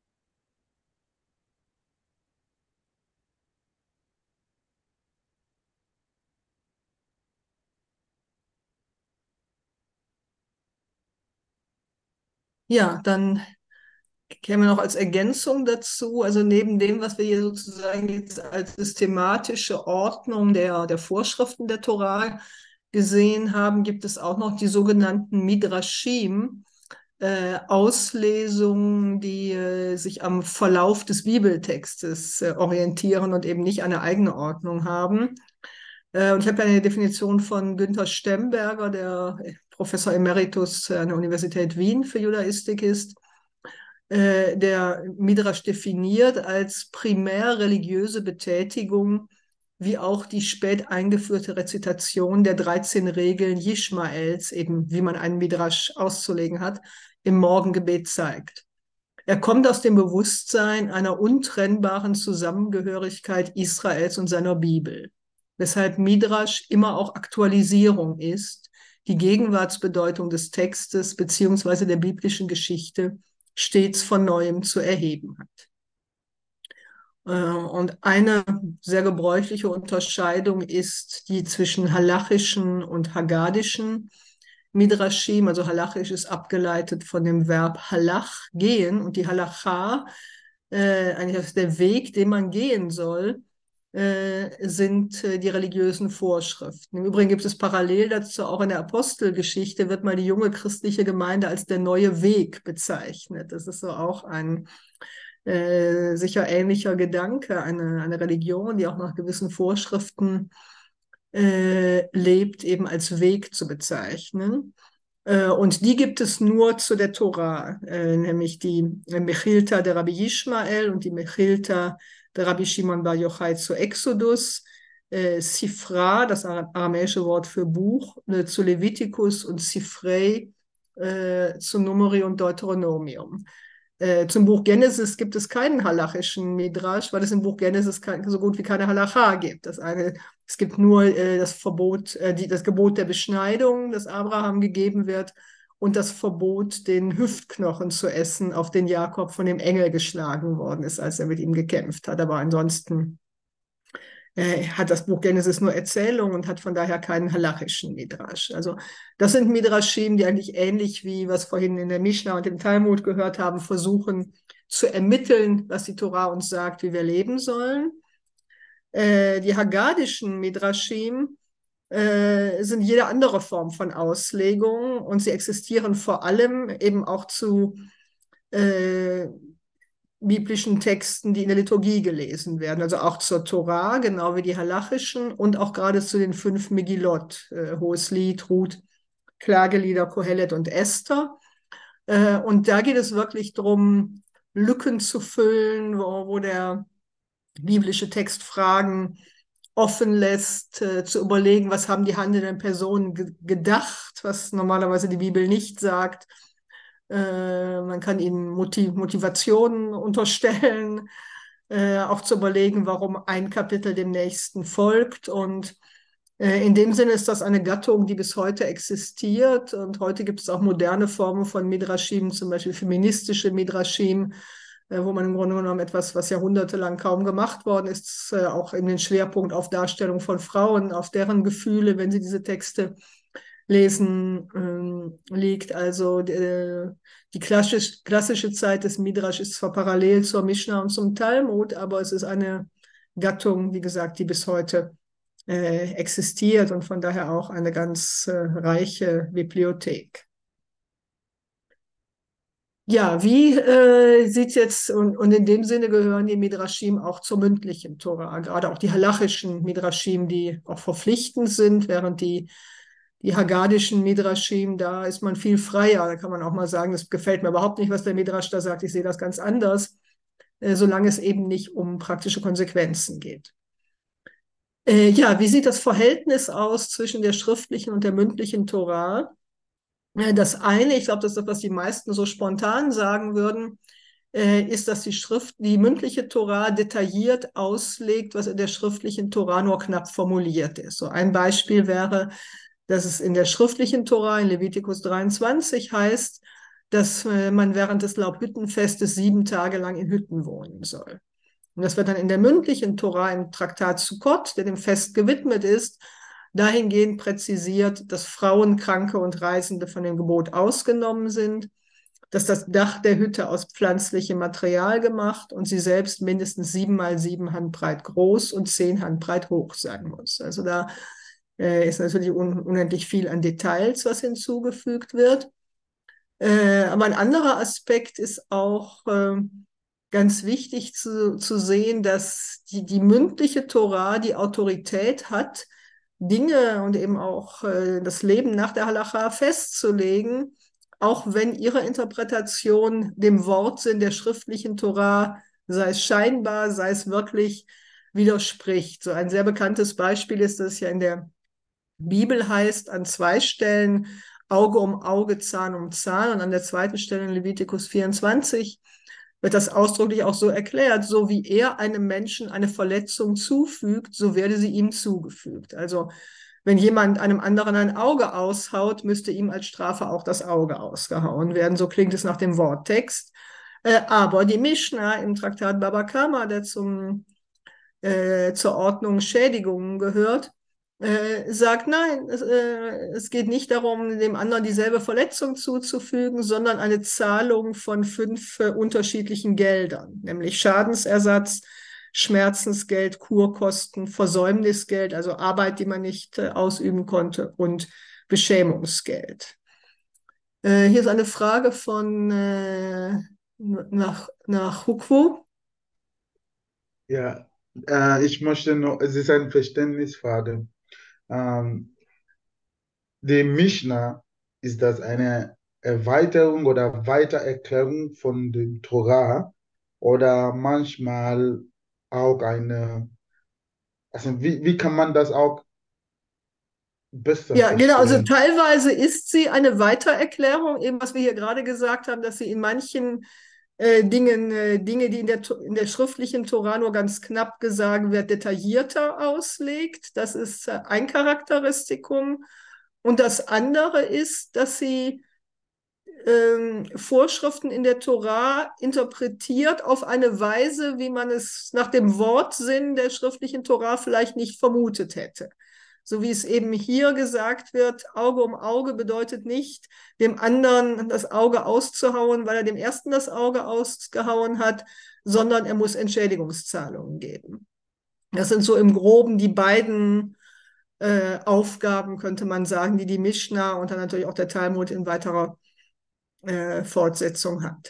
Ja, dann käme noch als Ergänzung dazu, also neben dem, was wir hier sozusagen jetzt als systematische Ordnung der, der Vorschriften der Tora gesehen haben, gibt es auch noch die sogenannten Midrashim, äh, Auslesungen, die äh, sich am Verlauf des Bibeltextes äh, orientieren und eben nicht eine eigene Ordnung haben. Äh, und ich habe eine Definition von Günther Stemberger, der Professor Emeritus an der Universität Wien für Judaistik ist, äh, der Midrash definiert als primär religiöse Betätigung, wie auch die spät eingeführte Rezitation der dreizehn Regeln Jishmaels, eben wie man einen Midrash auszulegen hat, im Morgengebet zeigt. Er kommt aus dem Bewusstsein einer untrennbaren Zusammengehörigkeit Israels und seiner Bibel, weshalb Midrash immer auch Aktualisierung ist, die Gegenwartsbedeutung des Textes beziehungsweise der biblischen Geschichte stets von Neuem zu erheben hat. Und eine sehr gebräuchliche Unterscheidung ist die zwischen halachischen und haggadischen Midrashim. Also halachisch ist abgeleitet von dem Verb halach, gehen, und die Halacha, äh, eigentlich ist der Weg, den man gehen soll, äh, sind äh, die religiösen Vorschriften. Im Übrigen gibt es parallel dazu auch in der Apostelgeschichte, wird mal die junge christliche Gemeinde als der neue Weg bezeichnet. Das ist so auch ein äh, sicher ähnlicher Gedanke, eine, eine Religion, die auch nach gewissen Vorschriften äh, lebt, eben als Weg zu bezeichnen. Äh, und die gibt es nur zu der Tora, äh, nämlich die Mechilta der Rabbi Yishmael und die Mechilta der Rabbi Shimon Bar Yochai zu Exodus, äh, Sifra, das aramäische Wort für Buch, äh, zu Levitikus, und Sifrei äh, zu Numeri und Deuteronomium. Äh, zum Buch Genesis gibt es keinen halachischen Midrash, weil es im Buch Genesis kein, so gut wie keine Halacha gibt. Das eine, es gibt nur äh, das Verbot, äh, die, das Gebot der Beschneidung, das Abraham gegeben wird, und das Verbot, den Hüftknochen zu essen, auf den Jakob von dem Engel geschlagen worden ist, als er mit ihm gekämpft hat. Aber ansonsten äh, hat das Buch Genesis nur Erzählung und hat von daher keinen halachischen Midrash. Also das sind Midrashim, die eigentlich ähnlich wie was vorhin in der Mishnah und im Talmud gehört haben, versuchen zu ermitteln, was die Tora uns sagt, wie wir leben sollen. Äh, die haggadischen Midrashim äh, sind jede andere Form von Auslegung, und sie existieren vor allem eben auch zu äh, biblischen Texten, die in der Liturgie gelesen werden, also auch zur Tora, genau wie die halachischen, und auch gerade zu den fünf Megillot, äh, Hohes Lied, Ruth, Klagelieder, Kohelet und Esther. Äh, und da geht es wirklich darum, Lücken zu füllen, wo, wo der biblische Text Fragen offen lässt, äh, zu überlegen, was haben die handelnden Personen ge gedacht, was normalerweise die Bibel nicht sagt. Äh, man kann ihnen Motiv Motivationen unterstellen, äh, auch zu überlegen, warum ein Kapitel dem nächsten folgt. Und äh, in dem Sinne ist das eine Gattung, die bis heute existiert. Und heute gibt es auch moderne Formen von Midrashim, zum Beispiel feministische Midrashim, äh, wo man im Grunde genommen etwas, was jahrhundertelang kaum gemacht worden ist, äh, auch eben den Schwerpunkt auf Darstellung von Frauen, auf deren Gefühle, wenn sie diese Texte lesen, ähm, liegt. Also äh, die klassisch, klassische Zeit des Midrash ist zwar parallel zur Mishnah und zum Talmud, aber es ist eine Gattung, wie gesagt, die bis heute äh, existiert und von daher auch eine ganz äh, reiche Bibliothek. Ja, wie äh, sieht jetzt, und, und in dem Sinne gehören die Midrashim auch zur mündlichen Tora, gerade auch die halachischen Midrashim, die auch verpflichtend sind, während die die haggadischen Midrashim, da ist man viel freier. Da kann man auch mal sagen, das gefällt mir überhaupt nicht, was der Midrash da sagt. Ich sehe das ganz anders, äh, solange es eben nicht um praktische Konsequenzen geht. Äh, ja, wie sieht das Verhältnis aus zwischen der schriftlichen und der mündlichen Tora? Äh, das eine, ich glaube, das ist das, was die meisten so spontan sagen würden, äh, ist, dass die Schrift, die mündliche Tora detailliert auslegt, was in der schriftlichen Tora nur knapp formuliert ist. So ein Beispiel wäre, dass es in der schriftlichen Tora in Levitikus dreiundzwanzig heißt, dass äh, man während des Laubhüttenfestes sieben Tage lang in Hütten wohnen soll. Und das wird dann in der mündlichen Tora im Traktat Sukkot, der dem Fest gewidmet ist, dahingehend präzisiert, dass Frauen, Kranke und Reisende von dem Gebot ausgenommen sind, dass das Dach der Hütte aus pflanzlichem Material gemacht und sie selbst mindestens sieben mal sieben Handbreit groß und zehn Handbreit hoch sein muss. Also da äh, ist natürlich un unendlich viel an Details, was hinzugefügt wird. Äh, aber ein anderer Aspekt ist auch äh, ganz wichtig zu, zu sehen, dass die, die mündliche Tora die Autorität hat, Dinge und eben auch äh, das Leben nach der Halacha festzulegen, auch wenn ihre Interpretation dem Wortsinn der schriftlichen Tora, sei es scheinbar, sei es wirklich, widerspricht. So ein sehr bekanntes Beispiel ist, dass es ja in der Bibel heißt an zwei Stellen Auge um Auge, Zahn um Zahn, und an der zweiten Stelle in Levitikus vierundzwanzig wird das ausdrücklich auch so erklärt: So wie er einem Menschen eine Verletzung zufügt, so werde sie ihm zugefügt. Also wenn jemand einem anderen ein Auge aushaut, müsste ihm als Strafe auch das Auge ausgehauen werden. So klingt es nach dem Worttext. Äh, aber die Mishnah im Traktat Baba Kama, der zum, äh, zur Ordnung Schädigungen gehört, äh, sagt, nein, es, äh, es geht nicht darum, dem anderen dieselbe Verletzung zuzufügen, sondern eine Zahlung von fünf äh, unterschiedlichen Geldern, nämlich Schadensersatz, Schmerzensgeld, Kurkosten, Versäumnisgeld, also Arbeit, die man nicht äh, ausüben konnte, und Beschämungsgeld. Äh, hier ist eine Frage von äh, nach, nach Hukwu. Ja, äh, ich möchte noch, es ist eine Verständnisfrage. Ähm, die Mishnah, ist das eine Erweiterung oder Weitererklärung von dem Torah oder manchmal auch eine, also wie, wie kann man das auch besser Ja, genau. Also verstehen? teilweise ist sie eine Weitererklärung, eben was wir hier gerade gesagt haben, dass sie in manchen äh, Dingen, äh, Dinge, die in der, in der schriftlichen Tora nur ganz knapp gesagt wird, detaillierter auslegt. Das ist äh, ein Charakteristikum. Und das andere ist, dass sie ähm, Vorschriften in der Tora interpretiert auf eine Weise, wie man es nach dem Wortsinn der schriftlichen Tora vielleicht nicht vermutet hätte. So wie es eben hier gesagt wird, Auge um Auge bedeutet nicht, dem anderen das Auge auszuhauen, weil er dem ersten das Auge ausgehauen hat, sondern er muss Entschädigungszahlungen geben. Das sind so im Groben die beiden äh, Aufgaben, könnte man sagen, die die Mishnah und dann natürlich auch der Talmud in weiterer äh, Fortsetzung hat.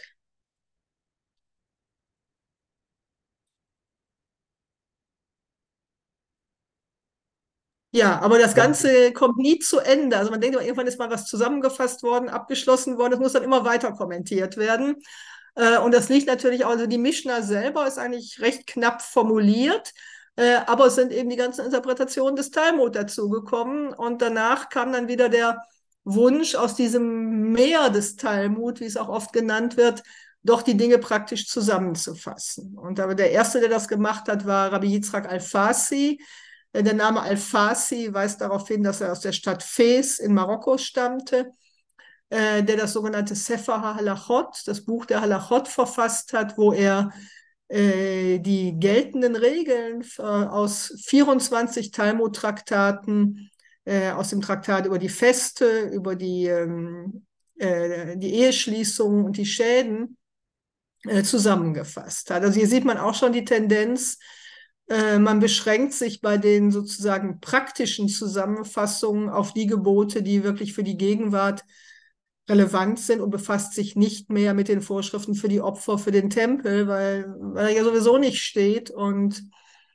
Ja, aber das Ganze kommt nie zu Ende. Also man denkt immer, irgendwann ist mal was zusammengefasst worden, abgeschlossen worden. Das muss dann immer weiter kommentiert werden. Äh, und das liegt natürlich auch, also die Mishnah selber ist eigentlich recht knapp formuliert, äh, aber es sind eben die ganzen Interpretationen des Talmud dazugekommen. Und danach kam dann wieder der Wunsch, aus diesem Meer des Talmud, wie es auch oft genannt wird, doch die Dinge praktisch zusammenzufassen. Und aber der Erste, der das gemacht hat, war Rabbi Yitzchak Alfasi. Der Name Alfasi weist darauf hin, dass er aus der Stadt Fez in Marokko stammte, äh, der das sogenannte Sefer HaHalachot, das Buch der Halachot, verfasst hat, wo er äh, die geltenden Regeln äh, aus vierundzwanzig Talmud-Traktaten, äh, aus dem Traktat über die Feste, über die, ähm, äh, die Eheschließungen und die Schäden äh, zusammengefasst hat. Also hier sieht man auch schon die Tendenz, äh, man beschränkt sich bei den sozusagen praktischen Zusammenfassungen auf die Gebote, die wirklich für die Gegenwart relevant sind, und befasst sich nicht mehr mit den Vorschriften für die Opfer für den Tempel, weil, weil er ja sowieso nicht steht. Und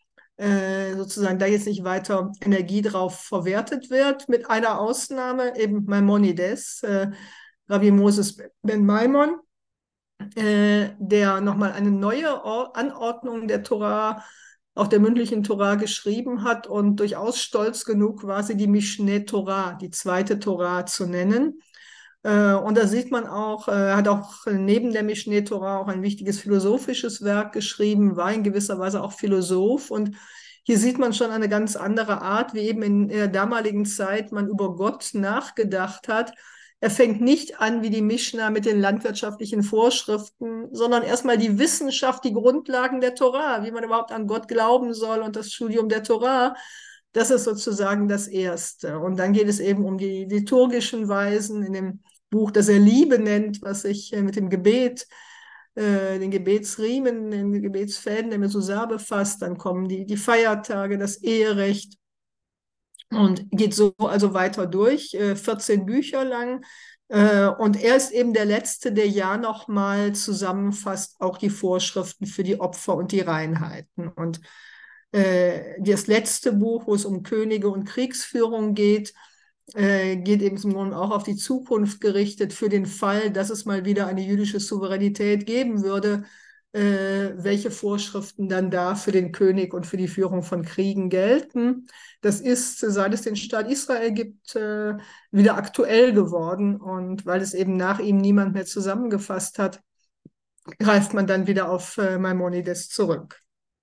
äh, sozusagen da jetzt nicht weiter Energie drauf verwertet wird, mit einer Ausnahme, eben Maimonides, äh, Rabbi Moses ben Maimon, äh, der nochmal eine neue Or Anordnung der Torah, auch der mündlichen Torah geschrieben hat und durchaus stolz genug war, sie die Mishneh Torah, die zweite Torah zu nennen. Äh, und da sieht man auch, er hat auch neben der Mishneh Torah auch ein wichtiges philosophisches Werk geschrieben, war in gewisser Weise auch Philosoph. Und hier sieht man schon eine ganz andere Art, wie eben in der damaligen Zeit man über Gott nachgedacht hat. Er fängt nicht an wie die Mischna mit den landwirtschaftlichen Vorschriften, sondern erstmal die Wissenschaft, die Grundlagen der Torah, wie man überhaupt an Gott glauben soll und das Studium der Torah. Das ist sozusagen das Erste. Und dann geht es eben um die liturgischen Weisen in dem Buch, das er Liebe nennt, was sich mit dem Gebet, äh, den Gebetsriemen, den Gebetsfäden der Mezuzah befasst. Dann kommen die, die Feiertage, das Eherecht. Und geht so also weiter durch, äh, vierzehn Bücher lang. Äh, und er ist eben der Letzte, der ja nochmal zusammenfasst, auch die Vorschriften für die Opfer und die Reinheiten. Und äh, das letzte Buch, wo es um Könige und Kriegsführung geht, äh, geht eben im Grunde auch auf die Zukunft gerichtet, für den Fall, dass es mal wieder eine jüdische Souveränität geben würde, äh, welche Vorschriften dann da für den König und für die Führung von Kriegen gelten. Das ist, seit es den Staat Israel gibt, äh, wieder aktuell geworden. Und weil es eben nach ihm niemand mehr zusammengefasst hat, greift man dann wieder auf äh, Maimonides zurück.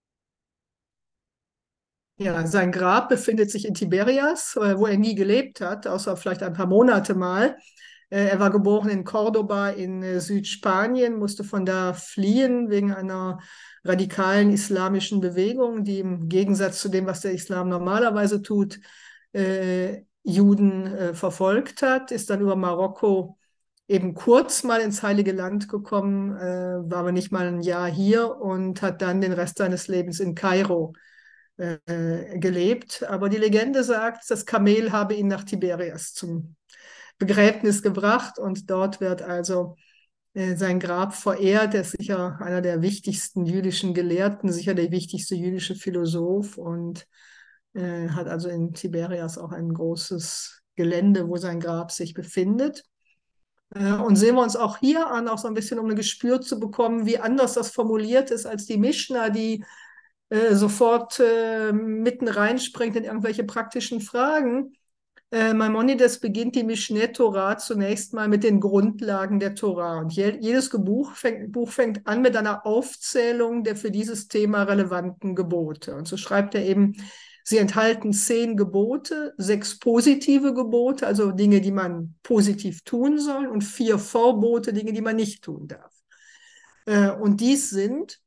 Ja, sein Grab befindet sich in Tiberias, äh, wo er nie gelebt hat, außer vielleicht ein paar Monate mal. Er war geboren in Cordoba in Südspanien, musste von da fliehen wegen einer radikalen islamischen Bewegung, die im Gegensatz zu dem, was der Islam normalerweise tut, äh, Juden äh, verfolgt hat, ist dann über Marokko eben kurz mal ins Heilige Land gekommen, äh, war aber nicht mal ein Jahr hier und hat dann den Rest seines Lebens in Kairo äh, gelebt. Aber die Legende sagt, das Kamel habe ihn nach Tiberias zum Begräbnis gebracht und dort wird also äh, sein Grab verehrt. Er ist sicher einer der wichtigsten jüdischen Gelehrten, sicher der wichtigste jüdische Philosoph und äh, hat also in Tiberias auch ein großes Gelände, wo sein Grab sich befindet. Äh, und sehen wir uns auch hier an, auch so ein bisschen, um ein Gespür zu bekommen, wie anders das formuliert ist als die Mischna, die äh, sofort äh, mitten reinspringt in irgendwelche praktischen Fragen. Äh, Maimonides beginnt die Mishneh Torah zunächst mal mit den Grundlagen der Torah. Und je, jedes Buch fängt, Buch fängt an mit einer Aufzählung der für dieses Thema relevanten Gebote. Und so schreibt er eben, sie enthalten zehn Gebote, sechs positive Gebote, also Dinge, die man positiv tun soll, und vier Verbote, Dinge, die man nicht tun darf. Äh, und dies sind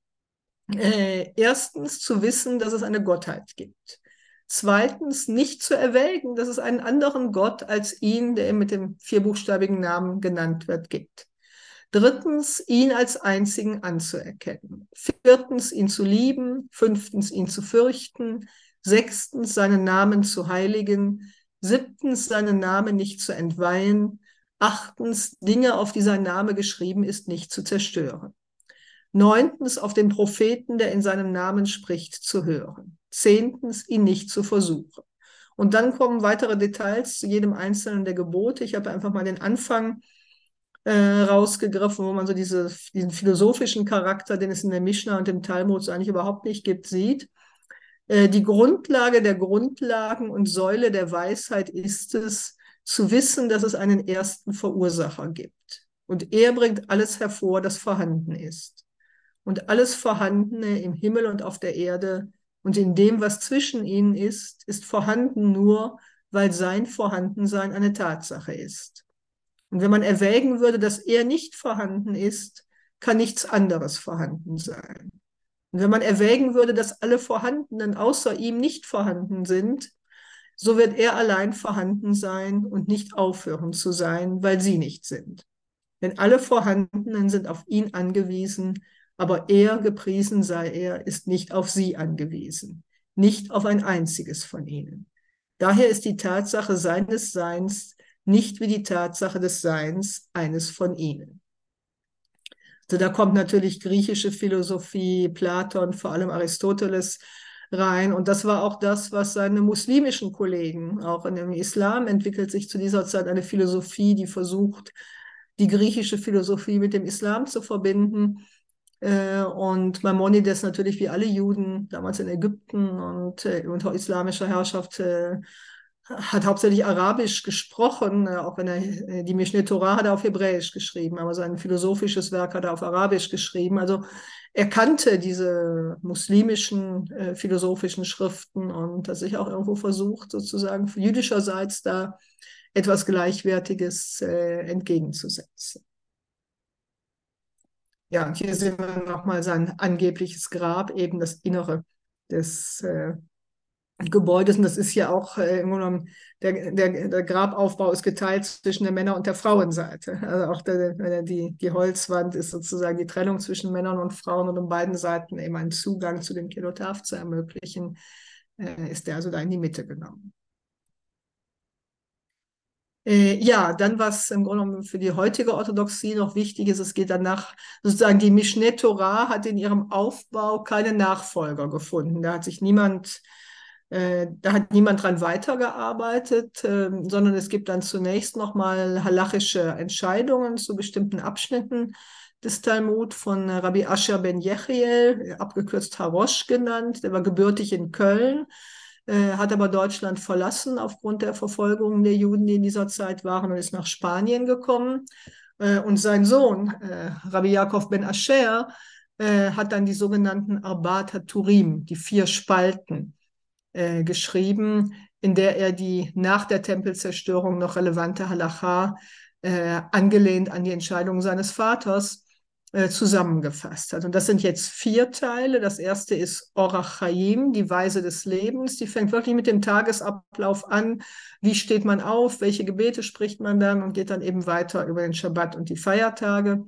äh, erstens zu wissen, dass es eine Gottheit gibt. Zweitens, nicht zu erwägen, dass es einen anderen Gott als ihn, der mit dem vierbuchstabigen Namen genannt wird, gibt. Drittens, ihn als einzigen anzuerkennen. Viertens, ihn zu lieben. Fünftens, ihn zu fürchten. Sechstens, seinen Namen zu heiligen. Siebtens, seinen Namen nicht zu entweihen. Achtens, Dinge, auf die sein Name geschrieben ist, nicht zu zerstören. Neuntens, auf den Propheten, der in seinem Namen spricht, zu hören. Zehntens, ihn nicht zu versuchen. Und dann kommen weitere Details zu jedem einzelnen der Gebote. Ich habe einfach mal den Anfang äh, rausgegriffen, wo man so diese, diesen philosophischen Charakter, den es in der Mischna und im Talmud so eigentlich überhaupt nicht gibt, sieht. Äh, die Grundlage der Grundlagen und Säule der Weisheit ist es, zu wissen, dass es einen ersten Verursacher gibt. Und er bringt alles hervor, das vorhanden ist. Und alles Vorhandene im Himmel und auf der Erde und in dem, was zwischen ihnen ist, ist vorhanden nur, weil sein Vorhandensein eine Tatsache ist. Und wenn man erwägen würde, dass er nicht vorhanden ist, kann nichts anderes vorhanden sein. Und wenn man erwägen würde, dass alle Vorhandenen außer ihm nicht vorhanden sind, so wird er allein vorhanden sein und nicht aufhören zu sein, weil sie nicht sind. Denn alle Vorhandenen sind auf ihn angewiesen, aber er, gepriesen sei er, ist nicht auf sie angewiesen, nicht auf ein einziges von ihnen. Daher ist die Tatsache seines Seins nicht wie die Tatsache des Seins eines von ihnen. Also da kommt natürlich griechische Philosophie, Platon, vor allem Aristoteles rein. Und das war auch das, was seine muslimischen Kollegen, auch in dem Islam entwickelt sich zu dieser Zeit eine Philosophie, die versucht, die griechische Philosophie mit dem Islam zu verbinden. Äh, und Maimonides natürlich wie alle Juden damals in Ägypten und äh, unter islamischer Herrschaft äh, hat hauptsächlich Arabisch gesprochen, äh, auch wenn er äh, die Mishneh Torah hat er auf Hebräisch geschrieben, aber sein philosophisches Werk hat er auf Arabisch geschrieben. Also er kannte diese muslimischen äh, philosophischen Schriften und hat sich auch irgendwo versucht, sozusagen jüdischerseits da etwas Gleichwertiges äh, entgegenzusetzen. Ja, und hier sehen wir nochmal sein angebliches Grab, eben das Innere des äh, Gebäudes. Und das ist ja auch äh, im Grunde genommen, der, der, der Grabaufbau ist geteilt zwischen der Männer- und der Frauenseite. Also auch der, die, die Holzwand ist sozusagen die Trennung zwischen Männern und Frauen und um beiden Seiten eben einen Zugang zu dem Kenotaph zu ermöglichen, äh, ist der also da in die Mitte genommen. Äh, ja, dann was im Grunde genommen für die heutige Orthodoxie noch wichtig ist, es geht danach, sozusagen die Mishneh Torah hat in ihrem Aufbau keine Nachfolger gefunden. Da hat sich niemand, äh, da hat niemand dran weitergearbeitet, äh, sondern es gibt dann zunächst nochmal halachische Entscheidungen zu bestimmten Abschnitten des Talmud von Rabbi Asher ben Yechiel, abgekürzt Harosh genannt. Der war gebürtig in Köln, äh, hat aber Deutschland verlassen aufgrund der Verfolgung der Juden, die in dieser Zeit waren, und ist nach Spanien gekommen. Äh, und sein Sohn, äh, Rabbi Yaakov ben Asher, äh, hat dann die sogenannten Arbat HaTurim, die vier Spalten, äh, geschrieben, in der er die nach der Tempelzerstörung noch relevante Halacha, äh, angelehnt an die Entscheidung seines Vaters, äh, zusammengefasst hat. Und das sind jetzt vier Teile. Das erste ist Orach Chaim, die Weise des Lebens. Die fängt wirklich mit dem Tagesablauf an. Wie steht man auf? Welche Gebete spricht man dann? Und geht dann eben weiter über den Schabbat und die Feiertage.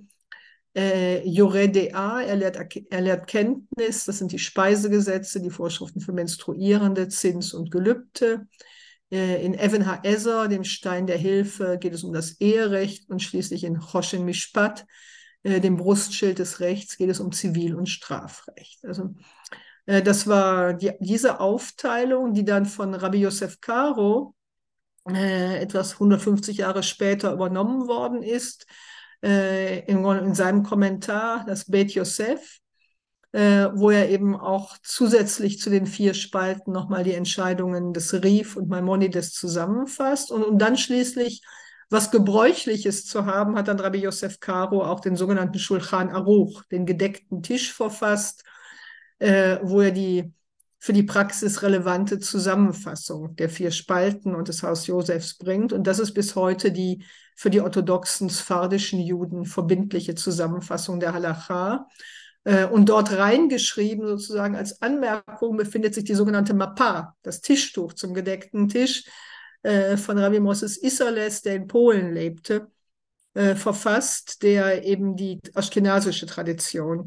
Äh, Yoreh De'ah, er lehrt, er lehrt Kenntnis, das sind die Speisegesetze, die Vorschriften für Menstruierende, Zins und Gelübde. Äh, in Even HaEzer, dem Stein der Hilfe, geht es um das Eherecht und schließlich in Choshen Mishpat, äh, dem Brustschild des Rechts, geht es um Zivil- und Strafrecht. Also äh, das war die, diese Aufteilung, die dann von Rabbi Yosef Karo äh, etwas hundertfünfzig Jahre später übernommen worden ist, äh, in, in seinem Kommentar, das Beit Yosef, äh, wo er eben auch zusätzlich zu den vier Spalten nochmal die Entscheidungen des Rif und Maimonides zusammenfasst. Und um dann schließlich was Gebräuchliches zu haben, hat dann Rabbi Yosef Karo auch den sogenannten Shulchan Aruch, den gedeckten Tisch, verfasst, äh, wo er die für die Praxis relevante Zusammenfassung der vier Spalten und des Haus Josefs bringt. Und das ist bis heute die für die orthodoxen sphardischen Juden verbindliche Zusammenfassung der Halacha. Und dort reingeschrieben, sozusagen als Anmerkung, befindet sich die sogenannte Mappa, das Tischtuch zum gedeckten Tisch, von Rabbi Moses Isserles, der in Polen lebte, verfasst, der eben die aschkenasische Tradition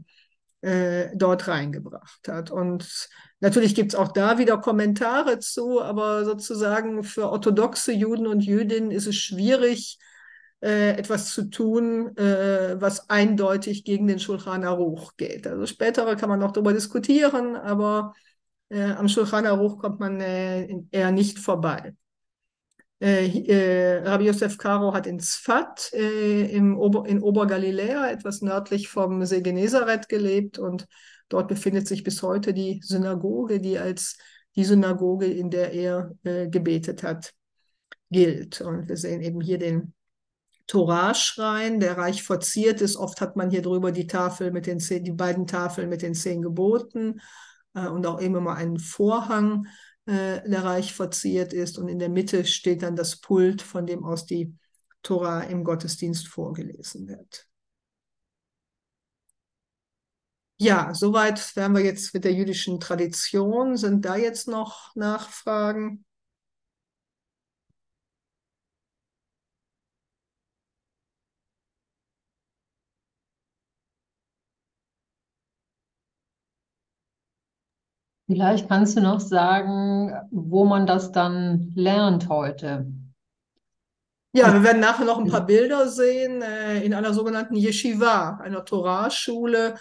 dort reingebracht hat. Und natürlich gibt es auch da wieder Kommentare zu, aber sozusagen für orthodoxe Juden und Jüdinnen ist es schwierig, äh, etwas zu tun, äh, was eindeutig gegen den Shulchan Aruch geht. Also spätere kann man noch darüber diskutieren, aber äh, am Shulchan Aruch kommt man äh, eher nicht vorbei. Äh, äh, Rabbi Yosef Karo hat in Tzfat äh, im Ober, in Obergaliläa, etwas nördlich vom See Genezareth, gelebt, und dort befindet sich bis heute die Synagoge, die als die Synagoge, in der er äh, gebetet hat, gilt. Und wir sehen eben hier den Torah-Schrein, der reich verziert ist. Oft hat man hier drüber die Tafel mit den zehn, die beiden Tafeln mit den zehn Geboten äh, und auch immer mal einen Vorhang, äh, der reich verziert ist. Und in der Mitte steht dann das Pult, von dem aus die Torah im Gottesdienst vorgelesen wird. Ja, soweit wären wir jetzt mit der jüdischen Tradition. Sind da jetzt noch Nachfragen? Vielleicht kannst du noch sagen, wo man das dann lernt heute. Ja, wir werden nachher noch ein paar Bilder sehen äh, in einer sogenannten Yeshiva, einer Torahschule,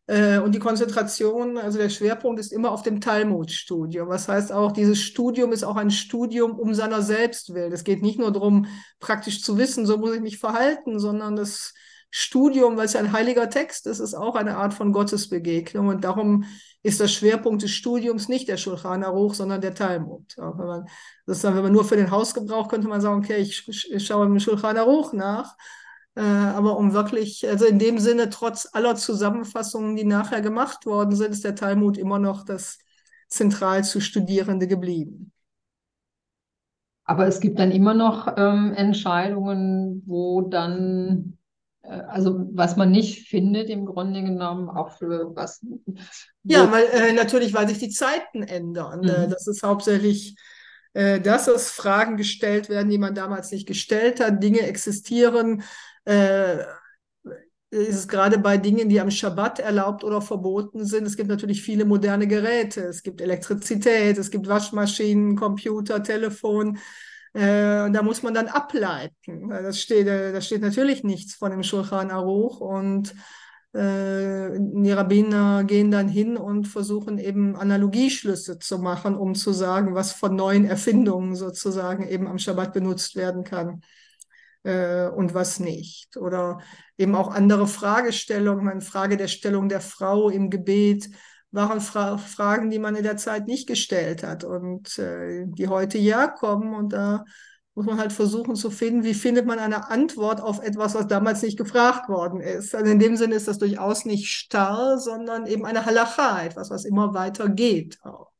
Äh, und die Konzentration, also der Schwerpunkt ist immer auf dem Talmud-Studium. Was heißt auch, dieses Studium ist auch ein Studium um seiner selbst willen. Es geht nicht nur darum, praktisch zu wissen, so muss ich mich verhalten, sondern das Studium, weil es ja ein heiliger Text ist, ist auch eine Art von Gottesbegegnung. Und darum ist der Schwerpunkt des Studiums nicht der Schulchan Aruch, sondern der Talmud. Auch wenn man, das ist dann, wenn man nur für den Hausgebrauch, könnte man sagen, okay, ich, ich schaue im Schulchan Aruch nach. Äh, aber um wirklich, also in dem Sinne, trotz aller Zusammenfassungen, die nachher gemacht worden sind, ist der Talmud immer noch das zentral zu Studierende geblieben. Aber es gibt dann immer noch ähm, Entscheidungen, wo dann, äh, also was man nicht findet im Grunde genommen, auch für was, Ja, wo. weil äh, natürlich, weil sich die Zeiten ändern. Äh, Mhm. das ist hauptsächlich, äh, dass es Fragen gestellt werden, die man damals nicht gestellt hat. Dinge existieren. Äh, ist es gerade bei Dingen, die am Schabbat erlaubt oder verboten sind. Es gibt natürlich viele moderne Geräte. Es gibt Elektrizität, es gibt Waschmaschinen, Computer, Telefon. Äh, und da muss man dann ableiten. Das steht, äh, da steht natürlich nichts von dem Schulchan Aruch. Und äh, die Rabbiner gehen dann hin und versuchen eben Analogieschlüsse zu machen, um zu sagen, was von neuen Erfindungen sozusagen eben am Schabbat benutzt werden kann äh, und was nicht. Oder eben auch andere Fragestellungen, eine Frage der Stellung der Frau im Gebet, waren Fra Fragen, die man in der Zeit nicht gestellt hat und äh, die heute ja kommen. Und da muss man halt versuchen zu finden, wie findet man eine Antwort auf etwas, was damals nicht gefragt worden ist. Also in dem Sinne ist das durchaus nicht starr, sondern eben eine Halacha, etwas, was immer weiter geht auch.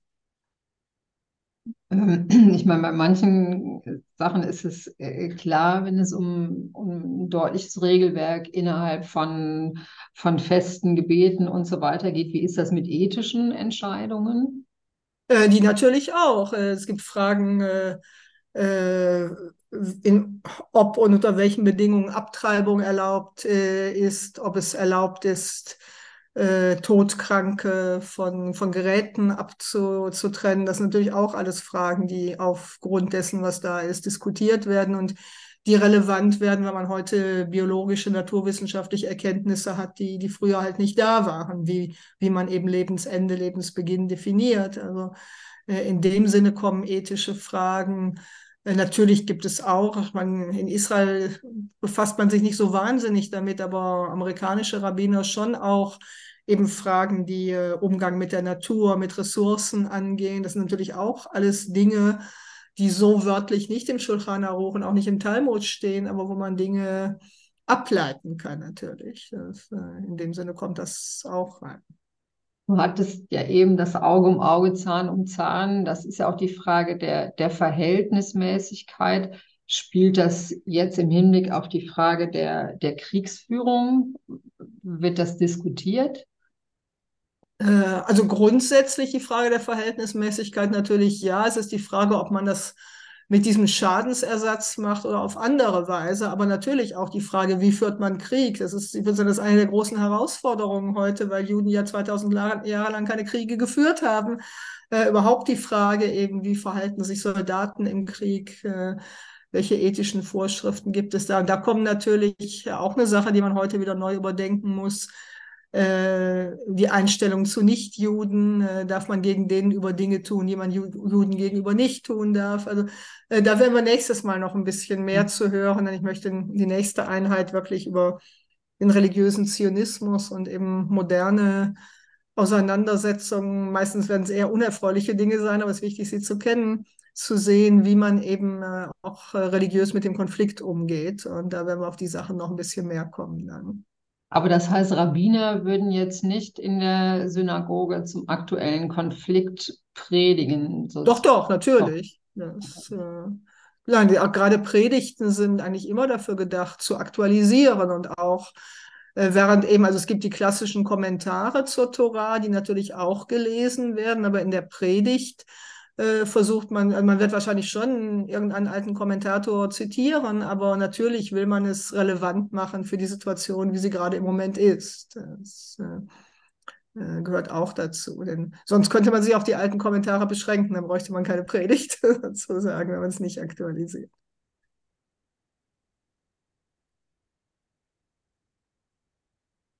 Ähm, Ich meine, bei manchen Sachen ist es äh, klar, wenn es um, um ein deutliches Regelwerk innerhalb von, von festen Gebeten und so weiter geht. Wie ist das mit ethischen Entscheidungen? Äh, die natürlich auch. Äh, es gibt Fragen, äh, äh, in, ob und unter welchen Bedingungen Abtreibung erlaubt äh, ist, ob es erlaubt ist, äh, Todkranke von, von Geräten abzutrennen. Das sind natürlich auch alles Fragen, die aufgrund dessen, was da ist, diskutiert werden und die relevant werden, wenn man heute biologische, naturwissenschaftliche Erkenntnisse hat, die, die früher halt nicht da waren, wie, wie man eben Lebensende, Lebensbeginn definiert. Also äh, in dem Sinne kommen ethische Fragen. Äh, Natürlich gibt es auch, man, in Israel befasst man sich nicht so wahnsinnig damit, aber amerikanische Rabbiner schon auch eben Fragen, die äh, Umgang mit der Natur, mit Ressourcen angehen. Das sind natürlich auch alles Dinge, die so wörtlich nicht im Schulchan Aruch und auch nicht im Talmud stehen, aber wo man Dinge ableiten kann natürlich. Das, äh, in dem Sinne kommt das auch rein. Du hattest ja eben das Auge um Auge, Zahn um Zahn. Das ist ja auch die Frage der, der Verhältnismäßigkeit. Spielt das jetzt im Hinblick auf die Frage der, der Kriegsführung? Wird das diskutiert? Äh, Also grundsätzlich die Frage der Verhältnismäßigkeit natürlich ja. Es ist die Frage, ob man das mit diesem Schadensersatz macht oder auf andere Weise. Aber natürlich auch die Frage, wie führt man Krieg? Das ist, ich würde sagen, das ist eine der großen Herausforderungen heute, weil Juden ja zweitausend Jahre lang keine Kriege geführt haben. Äh, überhaupt die Frage eben, wie verhalten sich Soldaten im Krieg? Äh, welche ethischen Vorschriften gibt es da? Und da kommen natürlich auch eine Sache, die man heute wieder neu überdenken muss, äh, die Einstellung zu Nichtjuden, äh, darf man gegen denen über Dinge tun, die man Ju Juden gegenüber nicht tun darf. Also äh, da werden wir nächstes Mal noch ein bisschen mehr zu hören, denn ich möchte die nächste Einheit wirklich über den religiösen Zionismus und eben moderne Auseinandersetzungen, meistens werden es eher unerfreuliche Dinge sein, aber es ist wichtig, sie zu kennen, zu sehen, wie man eben äh, auch äh, religiös mit dem Konflikt umgeht. Und da werden wir auf die Sachen noch ein bisschen mehr kommen dann. Aber das heißt, Rabbiner würden jetzt nicht in der Synagoge zum aktuellen Konflikt predigen, Doch, sozusagen. doch, Doch. natürlich. Das, äh, nein, die, auch gerade Predigten sind eigentlich immer dafür gedacht, zu aktualisieren und auch äh, während eben, also es gibt die klassischen Kommentare zur Tora, die natürlich auch gelesen werden, aber in der Predigt äh, versucht man, also man wird wahrscheinlich schon irgendeinen alten Kommentator zitieren, aber natürlich will man es relevant machen für die Situation, wie sie gerade im Moment ist. Das, äh, äh, gehört auch dazu. Denn sonst könnte man sich auf die alten Kommentare beschränken, dann bräuchte man keine Predigt sozusagen, wenn man es nicht aktualisiert. Ja,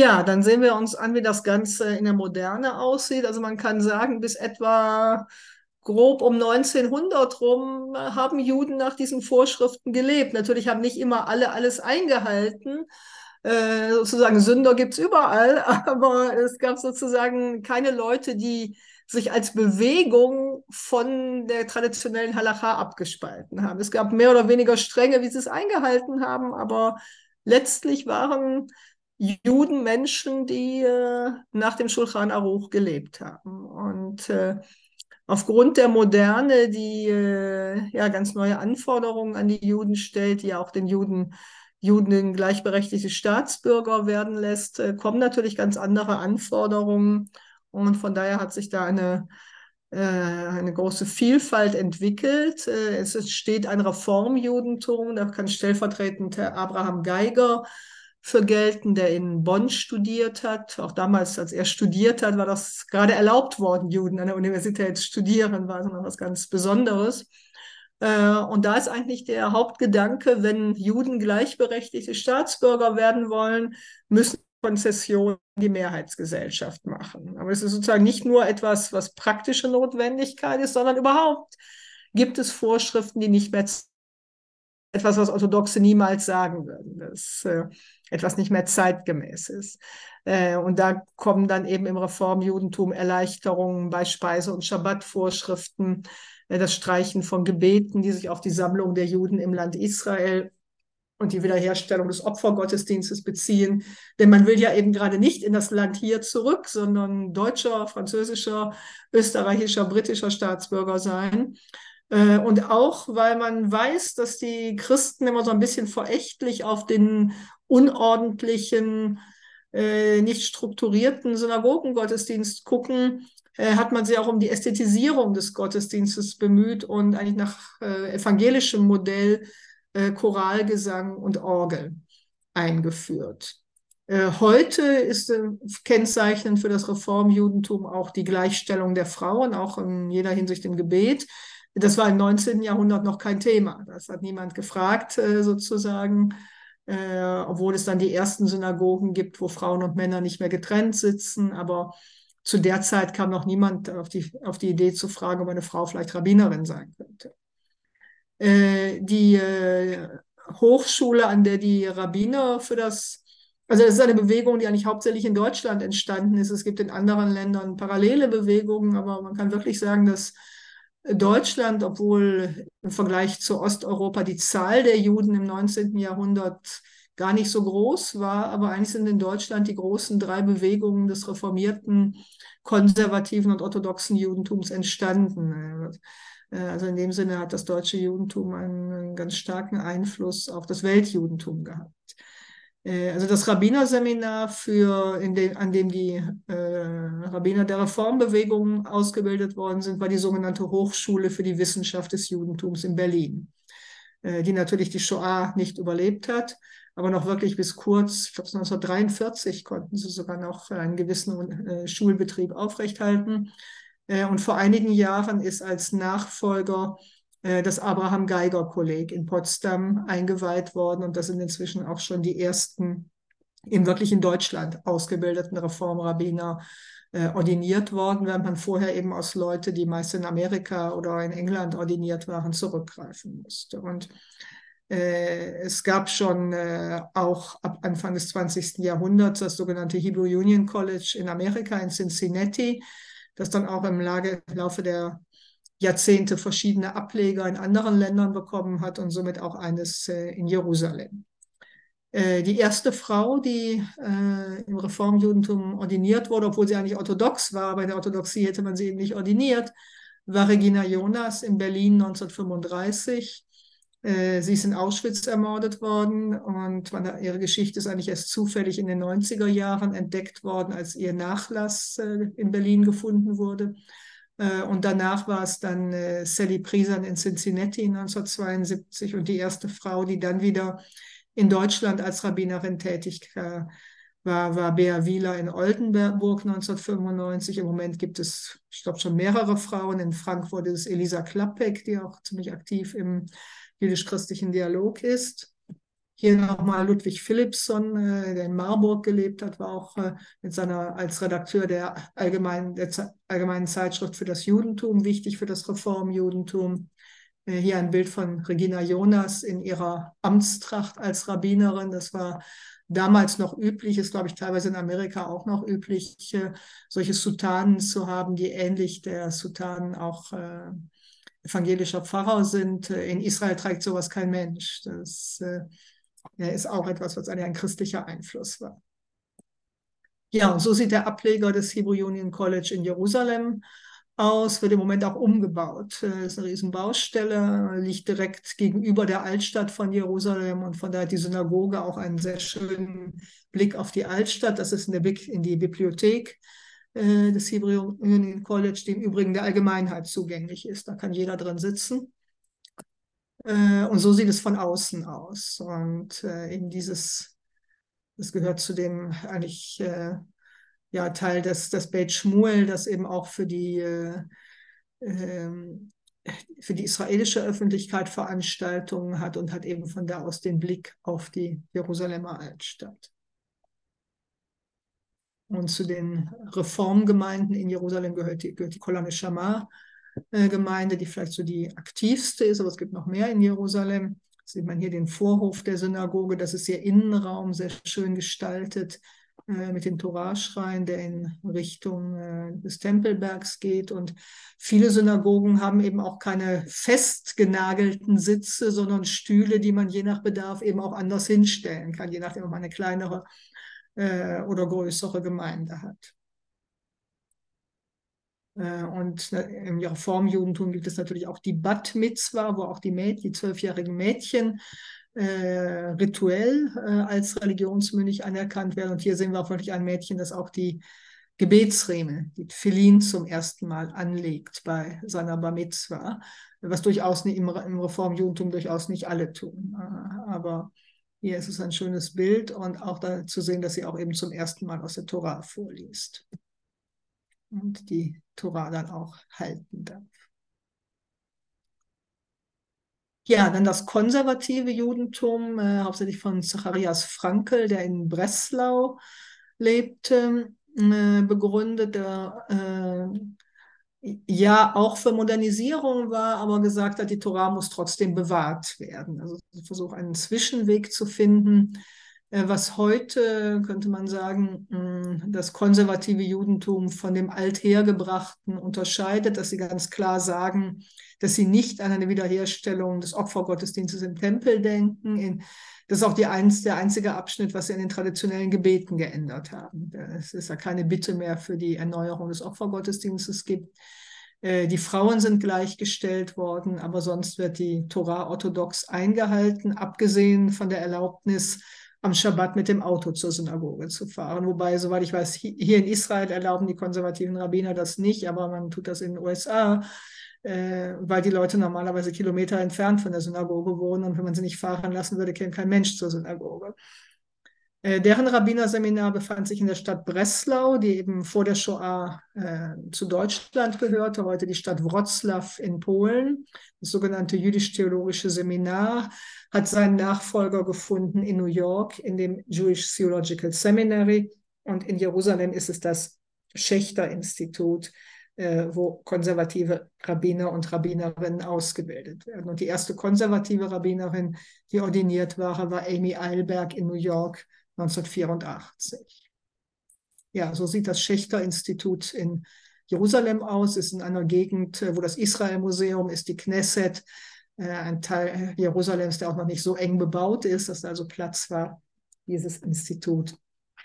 Ja, dann sehen wir uns an, wie das Ganze in der Moderne aussieht. Also man kann sagen, bis etwa grob um neunzehnhundert rum haben Juden nach diesen Vorschriften gelebt. Natürlich haben nicht immer alle alles eingehalten. Äh, sozusagen Sünder gibt es überall, aber es gab sozusagen keine Leute, die sich als Bewegung von der traditionellen Halacha abgespalten haben. Es gab mehr oder weniger Strenge, wie sie es eingehalten haben, aber letztlich waren Juden Menschen, die äh, nach dem Schulchan Aruch gelebt haben. Und äh, aufgrund der Moderne, die äh, ja ganz neue Anforderungen an die Juden stellt, die ja auch den Juden, Juden gleichberechtigte Staatsbürger werden lässt, äh, kommen natürlich ganz andere Anforderungen. Und von daher hat sich da eine, äh, eine große Vielfalt entwickelt. Äh, es entsteht ein Reformjudentum, da kann stellvertretend Herr Abraham Geiger für gelten, der in Bonn studiert hat. Auch damals, als er studiert hat, war das gerade erlaubt worden, Juden an der Universität zu studieren, war also was ganz Besonderes. Und da ist eigentlich der Hauptgedanke, wenn Juden gleichberechtigte Staatsbürger werden wollen, müssen Konzessionen die Mehrheitsgesellschaft machen. Aber es ist sozusagen nicht nur etwas, was praktische Notwendigkeit ist, sondern überhaupt gibt es Vorschriften, die nicht mehr etwas, was Orthodoxe niemals sagen würden, das äh, etwas nicht mehr zeitgemäß ist. Äh, und da kommen dann eben im Reformjudentum Erleichterungen bei Speise- und Schabbatvorschriften, äh, das Streichen von Gebeten, die sich auf die Sammlung der Juden im Land Israel und die Wiederherstellung des Opfergottesdienstes beziehen. Denn man will ja eben gerade nicht in das Land hier zurück, sondern deutscher, französischer, österreichischer, britischer Staatsbürger sein. Und auch, weil man weiß, dass die Christen immer so ein bisschen verächtlich auf den unordentlichen, äh, nicht strukturierten Synagogengottesdienst gucken, äh, hat man sich auch um die Ästhetisierung des Gottesdienstes bemüht und eigentlich nach äh, evangelischem Modell äh, Choralgesang und Orgel eingeführt. Äh, heute ist äh, kennzeichnend für das Reformjudentum auch die Gleichstellung der Frauen, auch in jeder Hinsicht im Gebet. Das war im neunzehnten Jahrhundert noch kein Thema. Das hat niemand gefragt, äh, sozusagen, äh, obwohl es dann die ersten Synagogen gibt, wo Frauen und Männer nicht mehr getrennt sitzen. Aber zu der Zeit kam noch niemand auf die, auf die Idee zu fragen, ob eine Frau vielleicht Rabbinerin sein könnte. Äh, die äh, Hochschule, an der die Rabbiner für das, also das ist eine Bewegung, die eigentlich hauptsächlich in Deutschland entstanden ist. Es gibt in anderen Ländern parallele Bewegungen, aber man kann wirklich sagen, dass Deutschland, obwohl im Vergleich zu Osteuropa die Zahl der Juden im neunzehnten Jahrhundert gar nicht so groß war, aber eigentlich sind in Deutschland die großen drei Bewegungen des reformierten, konservativen und orthodoxen Judentums entstanden. Also in dem Sinne hat das deutsche Judentum einen ganz starken Einfluss auf das Weltjudentum gehabt. Also das Rabbinerseminar, für, in dem, an dem die äh, Rabbiner der Reformbewegung ausgebildet worden sind, war die sogenannte Hochschule für die Wissenschaft des Judentums in Berlin, äh, die natürlich die Shoah nicht überlebt hat, aber noch wirklich bis kurz, ich glaube neunzehnhundertdreiundvierzig, konnten sie sogar noch einen gewissen äh, Schulbetrieb aufrechthalten. Äh, und vor einigen Jahren ist als Nachfolger das Abraham-Geiger-Kolleg in Potsdam eingeweiht worden. Und das sind inzwischen auch schon die ersten eben wirklich in Deutschland ausgebildeten Reformrabbiner äh, ordiniert worden, während man vorher eben aus Leute, die meist in Amerika oder in England ordiniert waren, zurückgreifen musste. Und äh, es gab schon äh, auch ab Anfang des zwanzigsten Jahrhunderts das sogenannte Hebrew Union College in Amerika, in Cincinnati, das dann auch im Lage, Laufe der Jahrzehnte verschiedene Ableger in anderen Ländern bekommen hat und somit auch eines äh, in Jerusalem. Äh, die erste Frau, die äh, im Reformjudentum ordiniert wurde, obwohl sie eigentlich orthodox war, bei der Orthodoxie hätte man sie eben nicht ordiniert, war Regina Jonas in Berlin neunzehnhundertfünfunddreißig. Äh, sie ist in Auschwitz ermordet worden und ihre Geschichte ist eigentlich erst zufällig in den neunziger Jahren entdeckt worden, als ihr Nachlass äh, in Berlin gefunden wurde. Und danach war es dann äh, Sally Prisan in Cincinnati neunzehnhundertzweiundsiebzig und die erste Frau, die dann wieder in Deutschland als Rabbinerin tätig äh, war, war Bea Wieler in Oldenburg neunzehnhundertfünfundneunzig. Im Moment gibt es, ich glaube, schon mehrere Frauen. In Frankfurt ist es Elisa Klappek, die auch ziemlich aktiv im jüdisch-christlichen Dialog ist. Hier nochmal Ludwig Philippson, äh, der in Marburg gelebt hat, war auch äh, mit seiner, als Redakteur der allgemeinen, der Ze- allgemeinen Zeitschrift für das Judentum wichtig für das Reformjudentum. Äh, hier ein Bild von Regina Jonas in ihrer Amtstracht als Rabbinerin. Das war damals noch üblich, ist, glaube ich, teilweise in Amerika auch noch üblich, äh, solche Sutanen zu haben, die ähnlich der Sutanen auch äh, evangelischer Pfarrer sind. Äh, In Israel trägt sowas kein Mensch. Das äh, ja, ist auch etwas, was eigentlich ein christlicher Einfluss war. Ja, und so sieht der Ableger des Hebrew Union College in Jerusalem aus, wird im Moment auch umgebaut. Das ist eine Riesenbaustelle, liegt direkt gegenüber der Altstadt von Jerusalem und von daher hat die Synagoge auch einen sehr schönen Blick auf die Altstadt. Das ist der Blick in die Bibliothek äh, des Hebrew Union College, die im Übrigen der Allgemeinheit zugänglich ist. Da kann jeder drin sitzen. Äh, und so sieht es von außen aus. Und äh, eben dieses, das gehört zu dem eigentlich äh, ja, Teil des, des Beit Shmuel, das eben auch für die, äh, ähm, für die israelische Öffentlichkeit Veranstaltungen hat und hat eben von da aus den Blick auf die Jerusalemer Altstadt. Und zu den Reformgemeinden in Jerusalem gehört die, gehört die Kol HaNeshama Gemeinde, die vielleicht so die aktivste ist, aber es gibt noch mehr in Jerusalem. Sieht man hier den Vorhof der Synagoge, das ist ihr Innenraum, sehr schön gestaltet, äh, mit dem Toraschrein, der in Richtung äh, des Tempelbergs geht. Und viele Synagogen haben eben auch keine festgenagelten Sitze, sondern Stühle, die man je nach Bedarf eben auch anders hinstellen kann, je nachdem, ob man eine kleinere äh, oder größere Gemeinde hat. Und im Reformjudentum gibt es natürlich auch die Bat Mitzwa, wo auch die, Mäd die zwölfjährigen Mädchen äh, rituell äh, als religionsmündig anerkannt werden. Und hier sehen wir auch wirklich ein Mädchen, das auch die Gebetsriemen, die Tfilin zum ersten Mal anlegt bei seiner Bar Mitzwa, was durchaus nicht, im, im Reformjudentum durchaus nicht alle tun. Aber hier ist es ein schönes Bild und auch da zu sehen, dass sie auch eben zum ersten Mal aus der Tora vorliest und die Tora dann auch halten darf. Ja, dann das konservative Judentum, äh, hauptsächlich von Zacharias Frankl, der in Breslau lebte, äh, begründet, der äh, ja auch für Modernisierung war, aber gesagt hat, die Tora muss trotzdem bewahrt werden. Also versucht einen Zwischenweg zu finden, was heute, könnte man sagen, das konservative Judentum von dem Althergebrachten unterscheidet, dass sie ganz klar sagen, dass sie nicht an eine Wiederherstellung des Opfergottesdienstes im Tempel denken. Das ist auch die einz, der einzige Abschnitt, was sie an den traditionellen Gebeten geändert haben. Es ist ja keine Bitte mehr für die Erneuerung des Opfergottesdienstes gibt. Die Frauen sind gleichgestellt worden, aber sonst wird die Tora orthodox eingehalten, abgesehen von der Erlaubnis, am Schabbat mit dem Auto zur Synagoge zu fahren. Wobei, soweit ich weiß, hier in Israel erlauben die konservativen Rabbiner das nicht, aber man tut das in den U S A, äh, weil die Leute normalerweise Kilometer entfernt von der Synagoge wohnen und wenn man sie nicht fahren lassen würde, käme kein Mensch zur Synagoge. Äh, deren Rabbinerseminar befand sich in der Stadt Breslau, die eben vor der Shoah äh, zu Deutschland gehörte, heute die Stadt Wrocław in Polen. Das sogenannte jüdisch-theologische Seminar hat seinen Nachfolger gefunden in New York, in dem Jewish Theological Seminary. Und in Jerusalem ist es das Schächter-Institut, äh, wo konservative Rabbiner und Rabbinerinnen ausgebildet werden. Und die erste konservative Rabbinerin, die ordiniert war, war Amy Eilberg in New York neunzehnhundertvierundachtzig. Ja, so sieht das Schächter-Institut in Jerusalem aus. Es ist in einer Gegend, wo das Israel-Museum ist, die Knesset, ein Teil Jerusalems, der auch noch nicht so eng bebaut ist, dass also Platz war, dieses Institut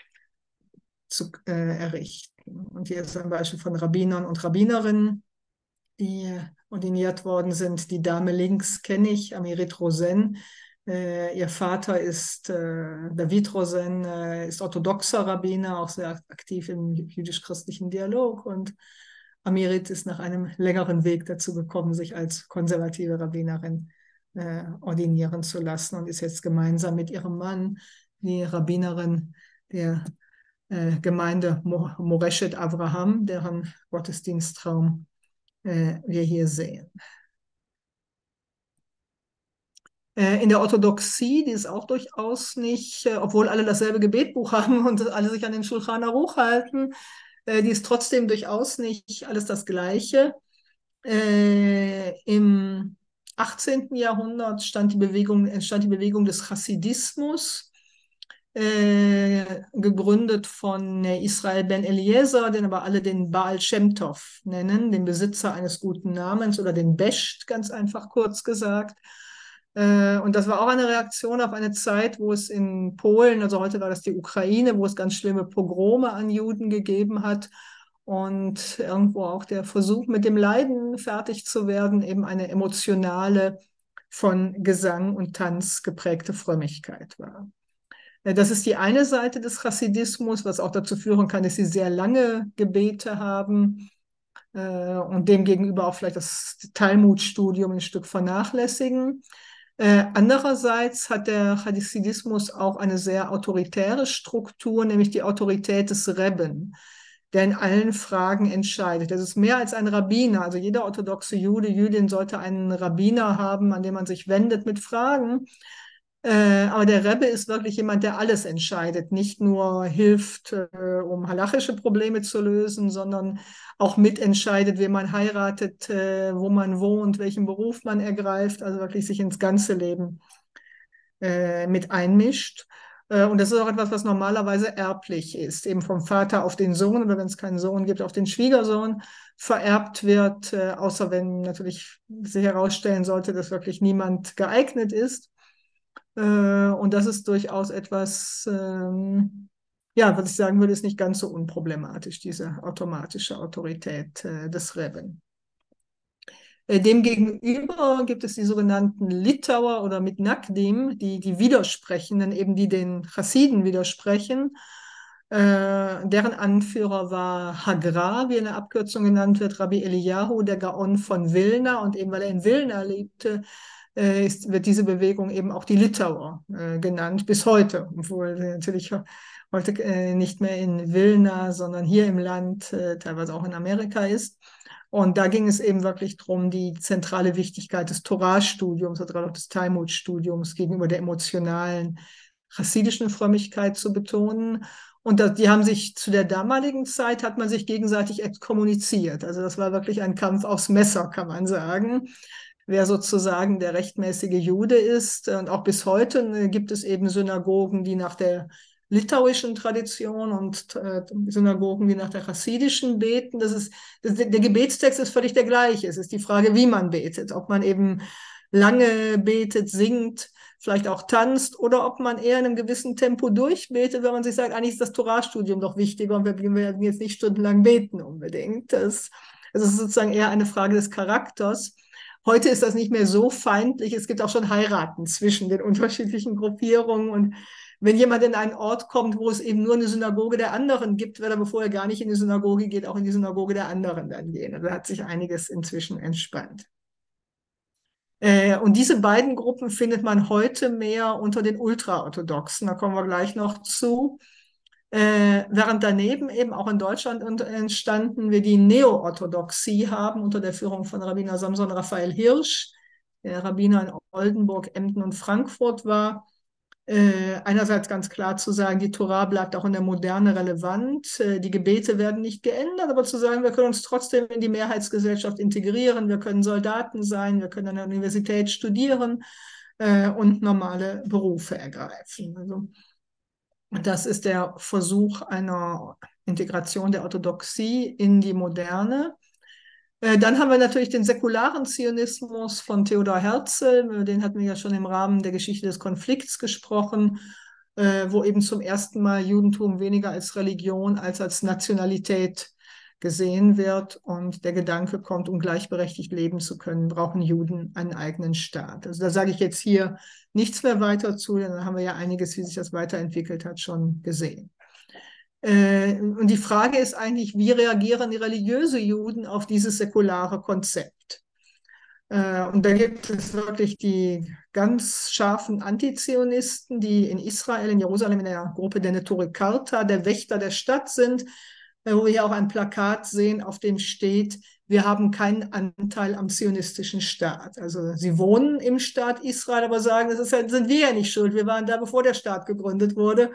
zu äh, errichten. Und hier ist ein Beispiel von Rabbinern und Rabbinerinnen, die ordiniert worden sind. Die Dame links kenne ich, Amirit Rosen. Äh, ihr Vater ist äh, David Rosen, äh, ist orthodoxer Rabbiner, auch sehr aktiv im jüdisch-christlichen Dialog. Und Amirit ist nach einem längeren Weg dazu gekommen, sich als konservative Rabbinerin äh, ordinieren zu lassen und ist jetzt gemeinsam mit ihrem Mann die Rabbinerin der äh, Gemeinde Moreshet Avraham, deren Gottesdienstraum äh, wir hier sehen. In der Orthodoxie, die ist auch durchaus nicht, obwohl alle dasselbe Gebetbuch haben und alle sich an den Schulchan Aruch halten, die ist trotzdem durchaus nicht alles das Gleiche. Im achtzehnten Jahrhundert stand die Bewegung, entstand die Bewegung des Chassidismus, äh, gegründet von Israel ben Eliezer, den aber alle den Baal Shem Tov nennen, den Besitzer eines guten Namens oder den Besht, ganz einfach kurz gesagt. Äh, und das war auch eine Reaktion auf eine Zeit, wo es in Polen, also heute war das die Ukraine, wo es ganz schlimme Pogrome an Juden gegeben hat. Und irgendwo auch der Versuch, mit dem Leiden fertig zu werden, eben eine emotionale, von Gesang und Tanz geprägte Frömmigkeit war. Das ist die eine Seite des Chassidismus, was auch dazu führen kann, dass sie sehr lange Gebete haben äh, und demgegenüber auch vielleicht das Talmud-Studium ein Stück vernachlässigen. Äh, andererseits hat der Chassidismus auch eine sehr autoritäre Struktur, nämlich die Autorität des Rebben, der in allen Fragen entscheidet. Das ist mehr als ein Rabbiner. Also jeder orthodoxe Jude, Jüdin sollte einen Rabbiner haben, an den man sich wendet mit Fragen. Äh, aber der Rebbe ist wirklich jemand, der alles entscheidet, nicht nur hilft, äh, um halachische Probleme zu lösen, sondern auch mitentscheidet, wen man heiratet, äh, wo man wohnt, welchen Beruf man ergreift, also wirklich sich ins ganze Leben äh, mit einmischt. Äh, und das ist auch etwas, was normalerweise erblich ist, eben vom Vater auf den Sohn oder wenn es keinen Sohn gibt, auf den Schwiegersohn vererbt wird, äh, außer wenn natürlich sich herausstellen sollte, dass wirklich niemand geeignet ist. Und das ist durchaus etwas, ähm, ja, was ich sagen würde, ist nicht ganz so unproblematisch, diese automatische Autorität äh, des Rebben. Äh, Demgegenüber gibt es die sogenannten Litauer oder Mitnagdim, die, die Widersprechenden, eben die den Chassiden widersprechen. Äh, deren Anführer war Hagra, wie in der Abkürzung genannt wird, Rabbi Eliyahu, der Gaon von Vilna. Und eben weil er in Vilna lebte, Ist, wird diese Bewegung eben auch die Litauer äh, genannt, bis heute, obwohl sie natürlich heute äh, nicht mehr in Vilna, sondern hier im Land, äh, teilweise auch in Amerika ist. Und da ging es eben wirklich darum, die zentrale Wichtigkeit des Torah-Studiums oder auch des Talmud-Studiums gegenüber der emotionalen chassidischen Frömmigkeit zu betonen. Und das, die haben sich zu der damaligen Zeit, hat man sich gegenseitig exkommuniziert. Also das war wirklich ein Kampf aufs Messer, kann man sagen, wer sozusagen der rechtmäßige Jude ist. Und auch bis heute gibt es eben Synagogen, die nach der litauischen Tradition und äh, Synagogen, die nach der chassidischen beten. Das ist, das, der Gebetstext ist völlig der gleiche. Es ist die Frage, wie man betet. Ob man eben lange betet, singt, vielleicht auch tanzt oder ob man eher in einem gewissen Tempo durchbetet, wenn man sich sagt, eigentlich ist das Torahstudium doch wichtiger und wir werden jetzt nicht stundenlang beten unbedingt. Das, das ist sozusagen eher eine Frage des Charakters. Heute ist das nicht mehr so feindlich. Es gibt auch schon Heiraten zwischen den unterschiedlichen Gruppierungen. Und wenn jemand in einen Ort kommt, wo es eben nur eine Synagoge der anderen gibt, wird er, bevor er gar nicht in die Synagoge geht, auch in die Synagoge der anderen dann gehen. Also da hat sich einiges inzwischen entspannt. Äh, und diese beiden Gruppen findet man heute mehr unter den Ultraorthodoxen. Da kommen wir gleich noch zu. Äh, während daneben eben auch in Deutschland entstanden wir die Neo-Orthodoxie haben unter der Führung von Rabbiner Samson Raphael Hirsch, der Rabbiner in Oldenburg, Emden und Frankfurt war. Äh, einerseits ganz klar zu sagen, die Torah bleibt auch in der Moderne relevant, äh, die Gebete werden nicht geändert, aber zu sagen, wir können uns trotzdem in die Mehrheitsgesellschaft integrieren, wir können Soldaten sein, wir können an der Universität studieren äh, und normale Berufe ergreifen. Also das ist der Versuch einer Integration der Orthodoxie in die Moderne. Dann haben wir natürlich den säkularen Zionismus von Theodor Herzl, den hatten wir ja schon im Rahmen der Geschichte des Konflikts gesprochen, wo eben zum ersten Mal Judentum weniger als Religion als als Nationalität gesehen wird und der Gedanke kommt, um gleichberechtigt leben zu können, brauchen Juden einen eigenen Staat. Also da sage ich jetzt hier nichts mehr weiter zu, denn da haben wir ja einiges, wie sich das weiterentwickelt hat, schon gesehen. Äh, und die Frage ist eigentlich, wie reagieren die religiösen Juden auf dieses säkulare Konzept? Äh, und da gibt es wirklich die ganz scharfen Antizionisten, die in Israel, in Jerusalem, in der Gruppe der Neturei Karta, der Wächter der Stadt sind, wo wir hier auch ein Plakat sehen, auf dem steht, wir haben keinen Anteil am zionistischen Staat. Also sie wohnen im Staat Israel, aber sagen, das ist ja, sind wir ja nicht schuld. Wir waren da, bevor der Staat gegründet wurde.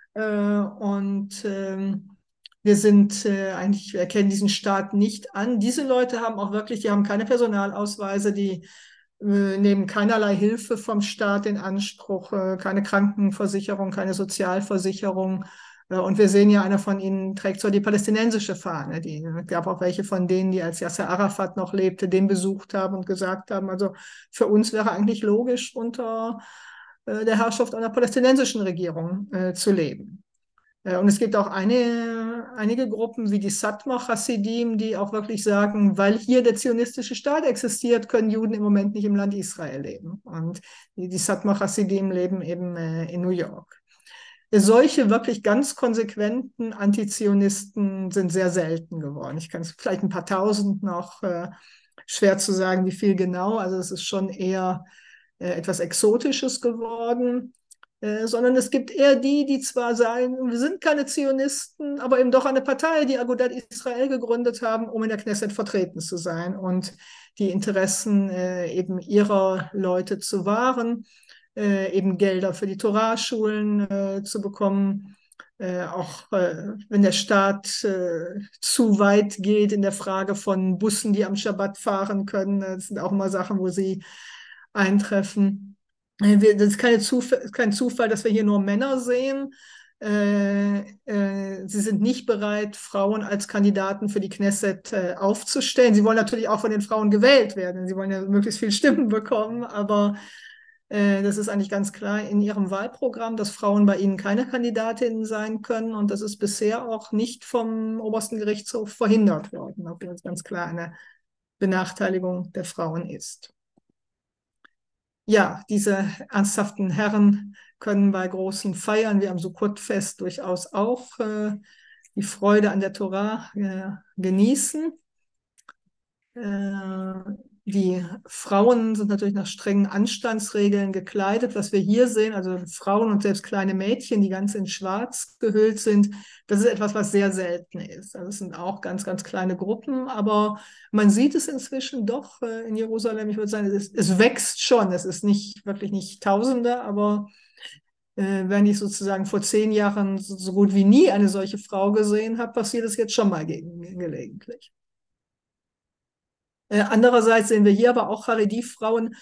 Und wir sind eigentlich, wir erkennen diesen Staat nicht an. Diese Leute haben auch wirklich, die haben keine Personalausweise, die nehmen keinerlei Hilfe vom Staat in Anspruch, keine Krankenversicherung, keine Sozialversicherung. Und wir sehen ja, einer von ihnen trägt zwar die palästinensische Fahne. Die, es gab auch welche von denen, die als Yasser Arafat noch lebte, den besucht haben und gesagt haben, also für uns wäre eigentlich logisch, unter äh, der Herrschaft einer palästinensischen Regierung äh, zu leben. Äh, und es gibt auch eine, einige Gruppen wie die Satmar Hasidim, die auch wirklich sagen, weil hier der zionistische Staat existiert, können Juden im Moment nicht im Land Israel leben. Und die, die Satmar Hasidim leben eben äh, in New York. Solche wirklich ganz konsequenten Antizionisten sind sehr selten geworden. Ich kann es vielleicht ein paar tausend noch, äh, schwer zu sagen, wie viel genau. Also es ist schon eher äh, etwas Exotisches geworden, äh, sondern es gibt eher die, die zwar sagen, wir sind keine Zionisten, aber eben doch eine Partei, die Agudat Israel gegründet haben, um in der Knesset vertreten zu sein und die Interessen äh, eben ihrer Leute zu wahren. Äh, eben Gelder für die Torah-Schulen äh, zu bekommen, äh, auch äh, wenn der Staat äh, zu weit geht in der Frage von Bussen, die am Schabbat fahren können. Das sind auch immer Sachen, wo sie eintreffen. Äh, wir, das ist keine Zufall, kein Zufall, dass wir hier nur Männer sehen. Äh, äh, sie sind nicht bereit, Frauen als Kandidaten für die Knesset äh, aufzustellen. Sie wollen natürlich auch von den Frauen gewählt werden. Sie wollen ja möglichst viele Stimmen bekommen, aber das ist eigentlich ganz klar in ihrem Wahlprogramm, dass Frauen bei ihnen keine Kandidatinnen sein können. Und das ist bisher auch nicht vom obersten Gerichtshof verhindert worden, obwohl es ganz klar eine Benachteiligung der Frauen ist. Ja, diese ernsthaften Herren können bei großen Feiern wie am Sukkot-Fest durchaus auch äh, die Freude an der Torah äh, genießen. Äh, Die Frauen sind natürlich nach strengen Anstandsregeln gekleidet. Was wir hier sehen, also Frauen und selbst kleine Mädchen, die ganz in Schwarz gehüllt sind, das ist etwas, was sehr selten ist. Also es sind auch ganz, ganz kleine Gruppen, aber man sieht es inzwischen doch äh, in Jerusalem. Ich würde sagen, es, ist, es wächst schon. Es ist nicht wirklich nicht Tausende, aber äh, wenn ich sozusagen vor zehn Jahren so, so gut wie nie eine solche Frau gesehen habe, passiert es jetzt schon mal gegen, gelegentlich. Äh, andererseits sehen wir hier aber auch Haredi-Frauen,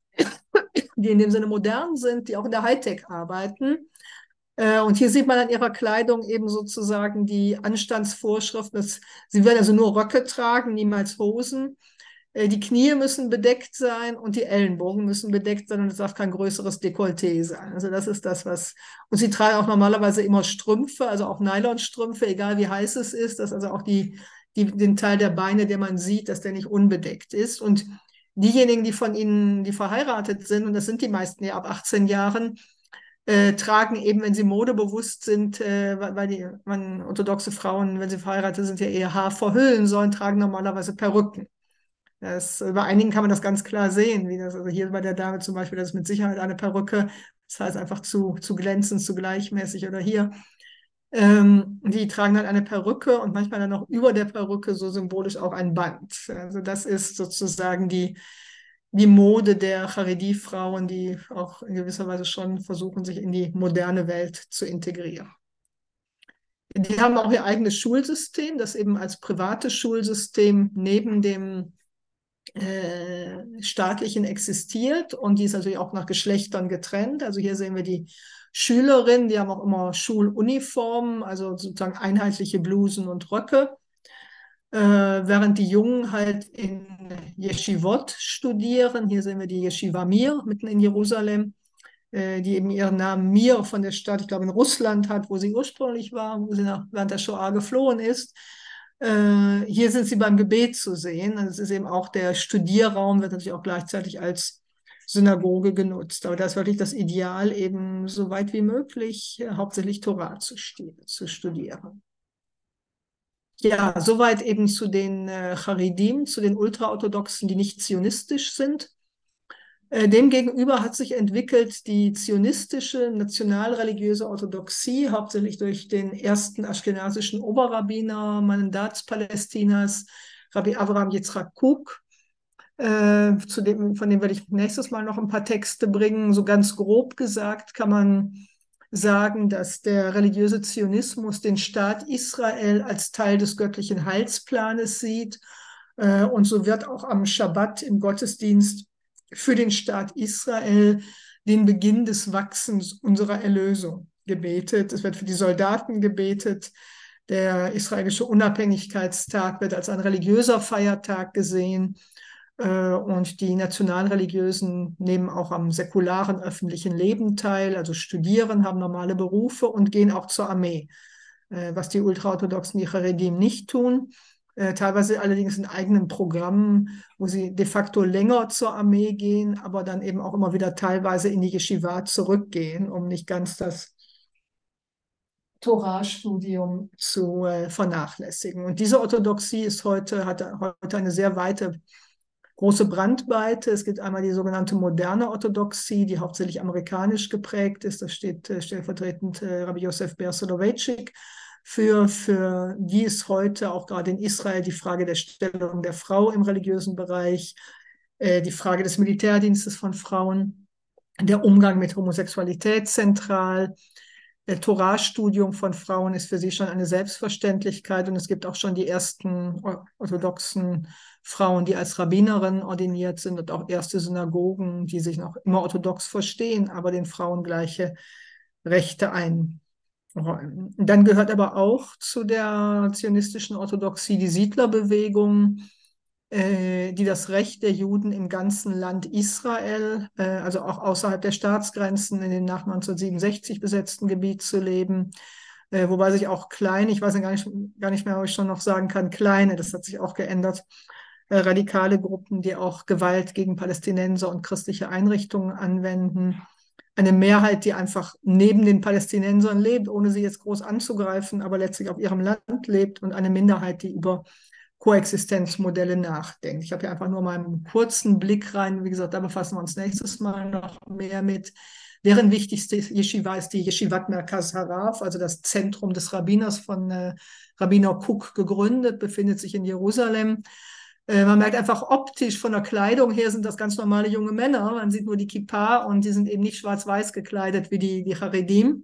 die in dem Sinne modern sind, die auch in der Hightech arbeiten. Äh, und hier sieht man an ihrer Kleidung eben sozusagen die Anstandsvorschriften. Dass, sie werden also nur Röcke tragen, niemals Hosen. Äh, die Knie müssen bedeckt sein und die Ellenbogen müssen bedeckt sein und es darf kein größeres Dekolleté sein. Also das ist das, was... Und sie tragen auch normalerweise immer Strümpfe, also auch Nylonstrümpfe, egal wie heiß es ist, dass also auch die Die, den Teil der Beine, den man sieht, dass der nicht unbedeckt ist. Und diejenigen, die von ihnen, die verheiratet sind, und das sind die meisten ja ab achtzehn Jahren, äh, tragen eben, wenn sie modebewusst sind, äh, weil die man, orthodoxe Frauen, wenn sie verheiratet sind, ja ihr Haar verhüllen sollen, tragen normalerweise Perücken. Das, bei einigen kann man das ganz klar sehen, wie das, also hier bei der Dame zum Beispiel, das ist mit Sicherheit eine Perücke, das heißt einfach zu, zu glänzend, zu gleichmäßig, oder hier. Ähm, die tragen dann eine Perücke und manchmal dann noch über der Perücke so symbolisch auch ein Band. Also das ist sozusagen die, die Mode der Haredi-Frauen, die auch in gewisser Weise schon versuchen, sich in die moderne Welt zu integrieren. Die haben auch ihr eigenes Schulsystem, das eben als privates Schulsystem neben dem äh, staatlichen existiert, und die ist natürlich auch nach Geschlechtern getrennt. Also hier sehen wir die Schülerinnen, die haben auch immer Schuluniformen, also sozusagen einheitliche Blusen und Röcke, äh, während die Jungen halt in Yeshivot studieren. Hier sehen wir die Yeshiva Mir mitten in Jerusalem, äh, die eben ihren Namen Mir von der Stadt, ich glaube in Russland hat, wo sie ursprünglich war, wo sie nach, während der Shoah geflohen ist. Äh, hier sind sie beim Gebet zu sehen. Das ist eben auch der Studierraum, wird natürlich auch gleichzeitig als Synagoge genutzt. Aber das ist wirklich das Ideal, eben so weit wie möglich äh, hauptsächlich Torah zu, zu studieren. Ja, soweit eben zu den äh, Charedim, zu den Ultraorthodoxen, die nicht zionistisch sind. Äh, demgegenüber hat sich entwickelt die zionistische nationalreligiöse Orthodoxie, hauptsächlich durch den ersten aschkenasischen Oberrabbiner Mandat Palästinas, Rabbi Avraham Yitzchak Kook. Äh, zu dem, von dem werde ich nächstes Mal noch ein paar Texte bringen. So ganz grob gesagt kann man sagen, dass der religiöse Zionismus den Staat Israel als Teil des göttlichen Heilsplanes sieht. Äh, und so wird auch am Schabbat im Gottesdienst für den Staat Israel den Beginn des Wachsens unserer Erlösung gebetet. Es wird für die Soldaten gebetet. Der israelische Unabhängigkeitstag wird als ein religiöser Feiertag gesehen. Und die Nationalreligiösen nehmen auch am säkularen öffentlichen Leben teil, also studieren, haben normale Berufe und gehen auch zur Armee, was die Ultraorthodoxen, die Charedim, nicht tun. Teilweise allerdings in eigenen Programmen, wo sie de facto länger zur Armee gehen, aber dann eben auch immer wieder teilweise in die Yeshiva zurückgehen, um nicht ganz das Torah-Studium zu äh, vernachlässigen. Und diese Orthodoxie ist heute, hat heute eine sehr weite große Brandweite. Es gibt einmal die sogenannte moderne Orthodoxie, die hauptsächlich amerikanisch geprägt ist. Da steht äh, stellvertretend äh, Rabbi Yosef Ber Soloveitchik für. Für die ist heute auch gerade in Israel die Frage der Stellung der Frau im religiösen Bereich, äh, die Frage des Militärdienstes von Frauen, der Umgang mit Homosexualität zentral. Der Torah-Studium von Frauen ist für sie schon eine Selbstverständlichkeit und es gibt auch schon die ersten orthodoxen Frauen, die als Rabbinerin ordiniert sind und auch erste Synagogen, die sich noch immer orthodox verstehen, aber den Frauen gleiche Rechte einräumen. Dann gehört aber auch zu der zionistischen Orthodoxie die Siedlerbewegung, äh, die das Recht der Juden im ganzen Land Israel, äh, also auch außerhalb der Staatsgrenzen in dem nach neunzehnhundertsiebenundsechzig besetzten Gebiet zu leben, äh, wobei sich auch kleine, ich weiß ja gar nicht, gar nicht mehr, ob ich schon noch sagen kann, kleine, das hat sich auch geändert, äh, radikale Gruppen, die auch Gewalt gegen Palästinenser und christliche Einrichtungen anwenden. Eine Mehrheit, die einfach neben den Palästinensern lebt, ohne sie jetzt groß anzugreifen, aber letztlich auf ihrem Land lebt, und eine Minderheit, die über Koexistenzmodelle nachdenkt. Ich habe hier einfach nur mal einen kurzen Blick rein. Wie gesagt, da befassen wir uns nächstes Mal noch mehr mit. Deren wichtigste Yeshiva ist die Yeshivat Merkaz Harav, also das Zentrum des Rabbiners von äh, Rabbiner Kook gegründet, befindet sich in Jerusalem. Äh, man merkt einfach optisch von der Kleidung her sind das ganz normale junge Männer. Man sieht nur die Kippa und die sind eben nicht schwarz-weiß gekleidet wie die, die Charedim.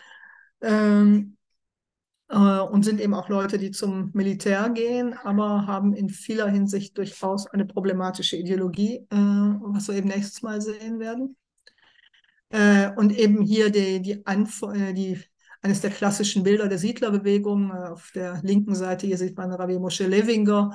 Ähm, und sind eben auch Leute, die zum Militär gehen, aber haben in vieler Hinsicht durchaus eine problematische Ideologie, was wir eben nächstes Mal sehen werden. Und eben hier die, die, Anf die eines der klassischen Bilder der Siedlerbewegung. Auf der linken Seite hier sieht man Rabbi Moshe Levinger,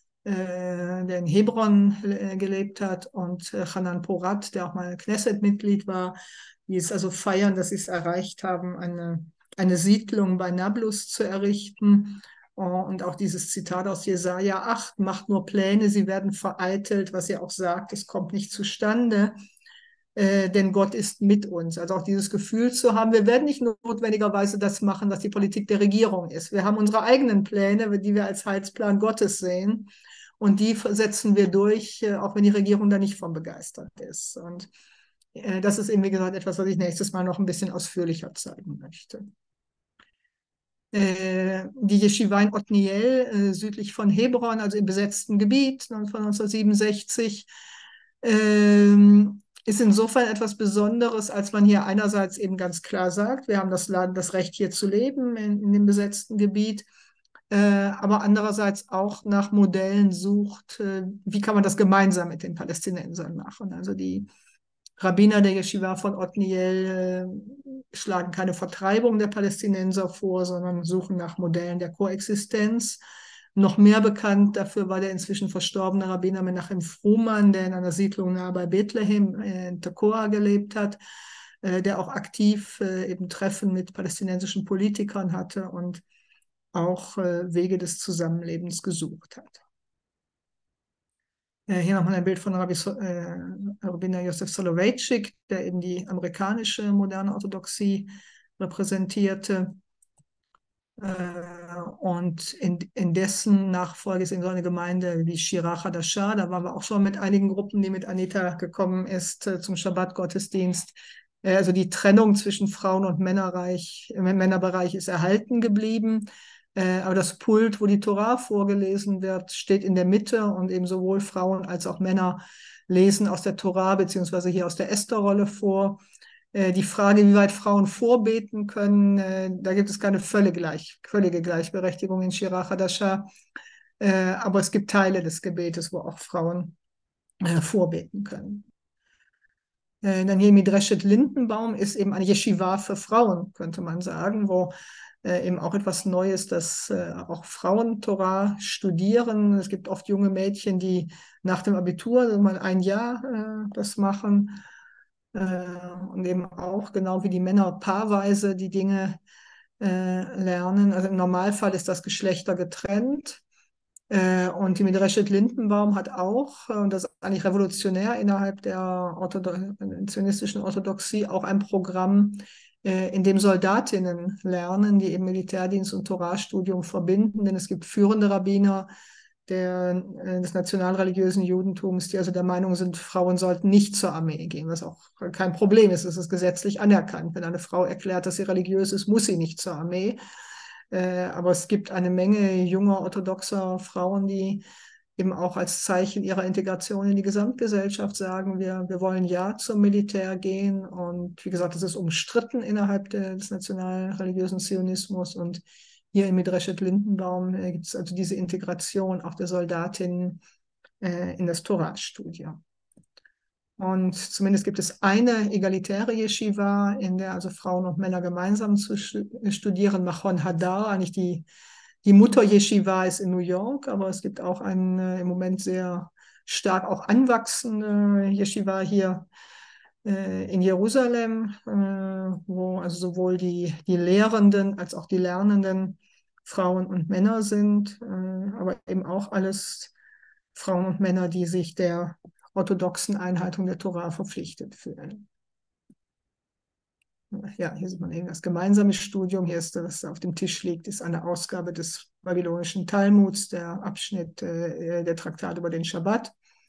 der in Hebron gelebt hat, und Hanan Porat, der auch mal Knesset-Mitglied war, die es also feiern, dass sie es erreicht haben, eine eine Siedlung bei Nablus zu errichten. Und auch dieses Zitat aus Jesaja acht, macht nur Pläne, sie werden vereitelt, was ihr auch sagt, es kommt nicht zustande, äh, denn Gott ist mit uns. Also auch dieses Gefühl zu haben, wir werden nicht notwendigerweise das machen, was die Politik der Regierung ist. Wir haben unsere eigenen Pläne, die wir als Heilsplan Gottes sehen, und die setzen wir durch, auch wenn die Regierung da nicht von begeistert ist. Und äh, das ist eben, wie gesagt, etwas, was ich nächstes Mal noch ein bisschen ausführlicher zeigen möchte. Die Yeshiva in Otniel, äh, südlich von Hebron, also im besetzten Gebiet von neunzehnhundertsiebenundsechzig, ähm, ist insofern etwas Besonderes, als man hier einerseits eben ganz klar sagt, wir haben das, das Recht hier zu leben in, in dem besetzten Gebiet, äh, aber andererseits auch nach Modellen sucht, äh, wie kann man das gemeinsam mit den Palästinensern machen. Also die Rabbiner der Yeshiva von Otniel äh, schlagen keine Vertreibung der Palästinenser vor, sondern suchen nach Modellen der Koexistenz. Noch mehr bekannt dafür war der inzwischen verstorbene Rabbiner Menachem Fruman, der in einer Siedlung nahe bei Bethlehem äh, in Tekoa gelebt hat, äh, der auch aktiv äh, eben Treffen mit palästinensischen Politikern hatte und auch äh, Wege des Zusammenlebens gesucht hat. Hier nochmal ein Bild von Rabbi so äh, Rabbiner Yosef Soloveitchik, der eben die amerikanische moderne Orthodoxie repräsentierte. Äh, und in, in dessen Nachfolge ist in so eine Gemeinde wie Shira Hadasha. Da waren wir auch schon mit einigen Gruppen, die mit Anita gekommen ist, äh, zum Schabbat-Gottesdienst. Äh, also die Trennung zwischen Frauen- und Männerreich, im Männerbereich ist erhalten geblieben. Äh, aber das Pult, wo die Tora vorgelesen wird, steht in der Mitte und eben sowohl Frauen als auch Männer lesen aus der Tora beziehungsweise hier aus der Esther-Rolle vor. Äh, die Frage, wie weit Frauen vorbeten können, äh, da gibt es keine völlige, gleich, völlige Gleichberechtigung in Shira Hadasha. Äh, aber es gibt Teile des Gebetes, wo auch Frauen äh, vorbeten können. Äh, dann hier Midreshet Lindenbaum ist eben eine Yeshiva für Frauen, könnte man sagen, wo äh, eben auch etwas Neues, dass äh, auch Frauen Torah studieren. Es gibt oft junge Mädchen, die nach dem Abitur also mal ein Jahr äh, das machen äh, und eben auch genau wie die Männer paarweise die Dinge äh, lernen. Also im Normalfall ist das Geschlechter getrennt. Äh, und die Midreshet Lindenbaum hat auch, äh, und das ist eigentlich revolutionär innerhalb der Orthodo zionistischen Orthodoxie, auch ein Programm, äh, in dem Soldatinnen lernen, die eben Militärdienst und Torahstudium verbinden. Denn es gibt führende Rabbiner der, äh, des nationalreligiösen Judentums, die also der Meinung sind, Frauen sollten nicht zur Armee gehen, was auch kein Problem ist. Es ist gesetzlich anerkannt. Wenn eine Frau erklärt, dass sie religiös ist, muss sie nicht zur Armee. Äh, aber es gibt eine Menge junger orthodoxer Frauen, die eben auch als Zeichen ihrer Integration in die Gesamtgesellschaft sagen, wir, wir wollen ja zum Militär gehen. Und wie gesagt, das ist umstritten innerhalb de, des nationalreligiösen Zionismus. Und hier in Midreshet Lindenbaum äh, gibt es also diese Integration auch der Soldatinnen äh, in das Torah-Studium. Und zumindest gibt es eine egalitäre Yeshiva, in der also Frauen und Männer gemeinsam zu studieren, Machon Hadar, eigentlich die, die Mutter-Yeshiva ist in New York, aber es gibt auch eine im Moment sehr stark auch anwachsende Yeshiva hier äh, in Jerusalem, äh, wo also sowohl die, die Lehrenden als auch die Lernenden Frauen und Männer sind, äh, aber eben auch alles Frauen und Männer, die sich der orthodoxen Einhaltung der Tora verpflichtet fühlen. Ja, hier sieht man eben das gemeinsame Studium. Hier ist das, was auf dem Tisch liegt, ist eine Ausgabe des babylonischen Talmuds, der Abschnitt äh, der Traktat über den Schabbat.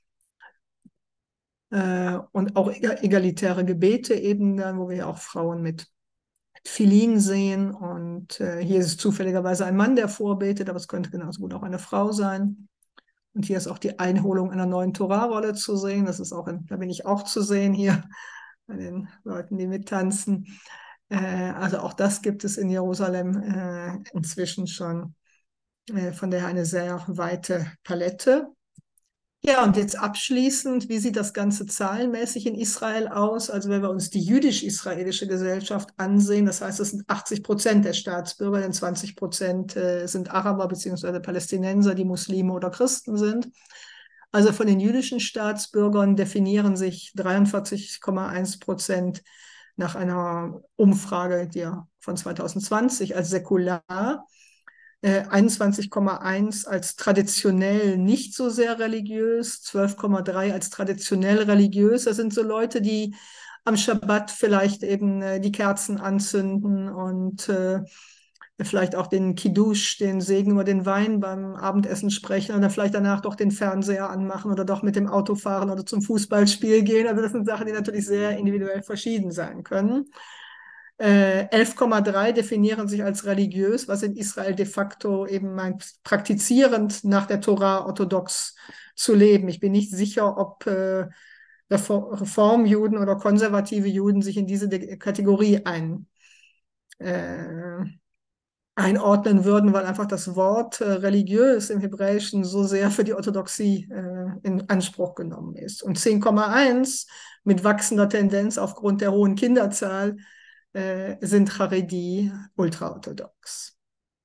Äh, und auch egalitäre Gebete eben dann, wo wir auch Frauen mit Tfilin sehen. Und äh, hier ist es zufälligerweise ein Mann, der vorbetet, aber es könnte genauso gut auch eine Frau sein. Und hier ist auch die Einholung einer neuen Torah-Rolle zu sehen. Das ist auch, in, da bin ich auch zu sehen hier bei den Leuten, die mittanzen. Äh, also auch das gibt es in Jerusalem äh, inzwischen schon. Äh, von daher eine sehr weite Palette. Ja, und jetzt abschließend, wie sieht das Ganze zahlenmäßig in Israel aus? Also wenn wir uns die jüdisch-israelische Gesellschaft ansehen, das heißt, es sind achtzig Prozent der Staatsbürger, denn zwanzig Prozent äh, sind Araber bzw. Palästinenser, die Muslime oder Christen sind. Also von den jüdischen Staatsbürgern definieren sich dreiundvierzig Komma eins Prozent nach einer Umfrage die von zweitausendzwanzig als säkular, einundzwanzig Komma eins als traditionell nicht so sehr religiös, zwölf Komma drei als traditionell religiös. Das sind so Leute, die am Schabbat vielleicht eben äh, die Kerzen anzünden und äh, vielleicht auch den Kiddush, den Segen über den Wein beim Abendessen sprechen oder vielleicht danach doch den Fernseher anmachen oder doch mit dem Auto fahren oder zum Fußballspiel gehen. Also das sind Sachen, die natürlich sehr individuell verschieden sein können. Äh, elf Komma drei definieren sich als religiös, was in Israel de facto eben meint, praktizierend nach der Tora orthodox zu leben. Ich bin nicht sicher, ob äh, Reformjuden oder konservative Juden sich in diese Kategorie ein, äh, einordnen würden, weil einfach das Wort äh, religiös im Hebräischen so sehr für die Orthodoxie äh, in Anspruch genommen ist. Und zehn Komma eins mit wachsender Tendenz aufgrund der hohen Kinderzahl sind Charedi ultraorthodox.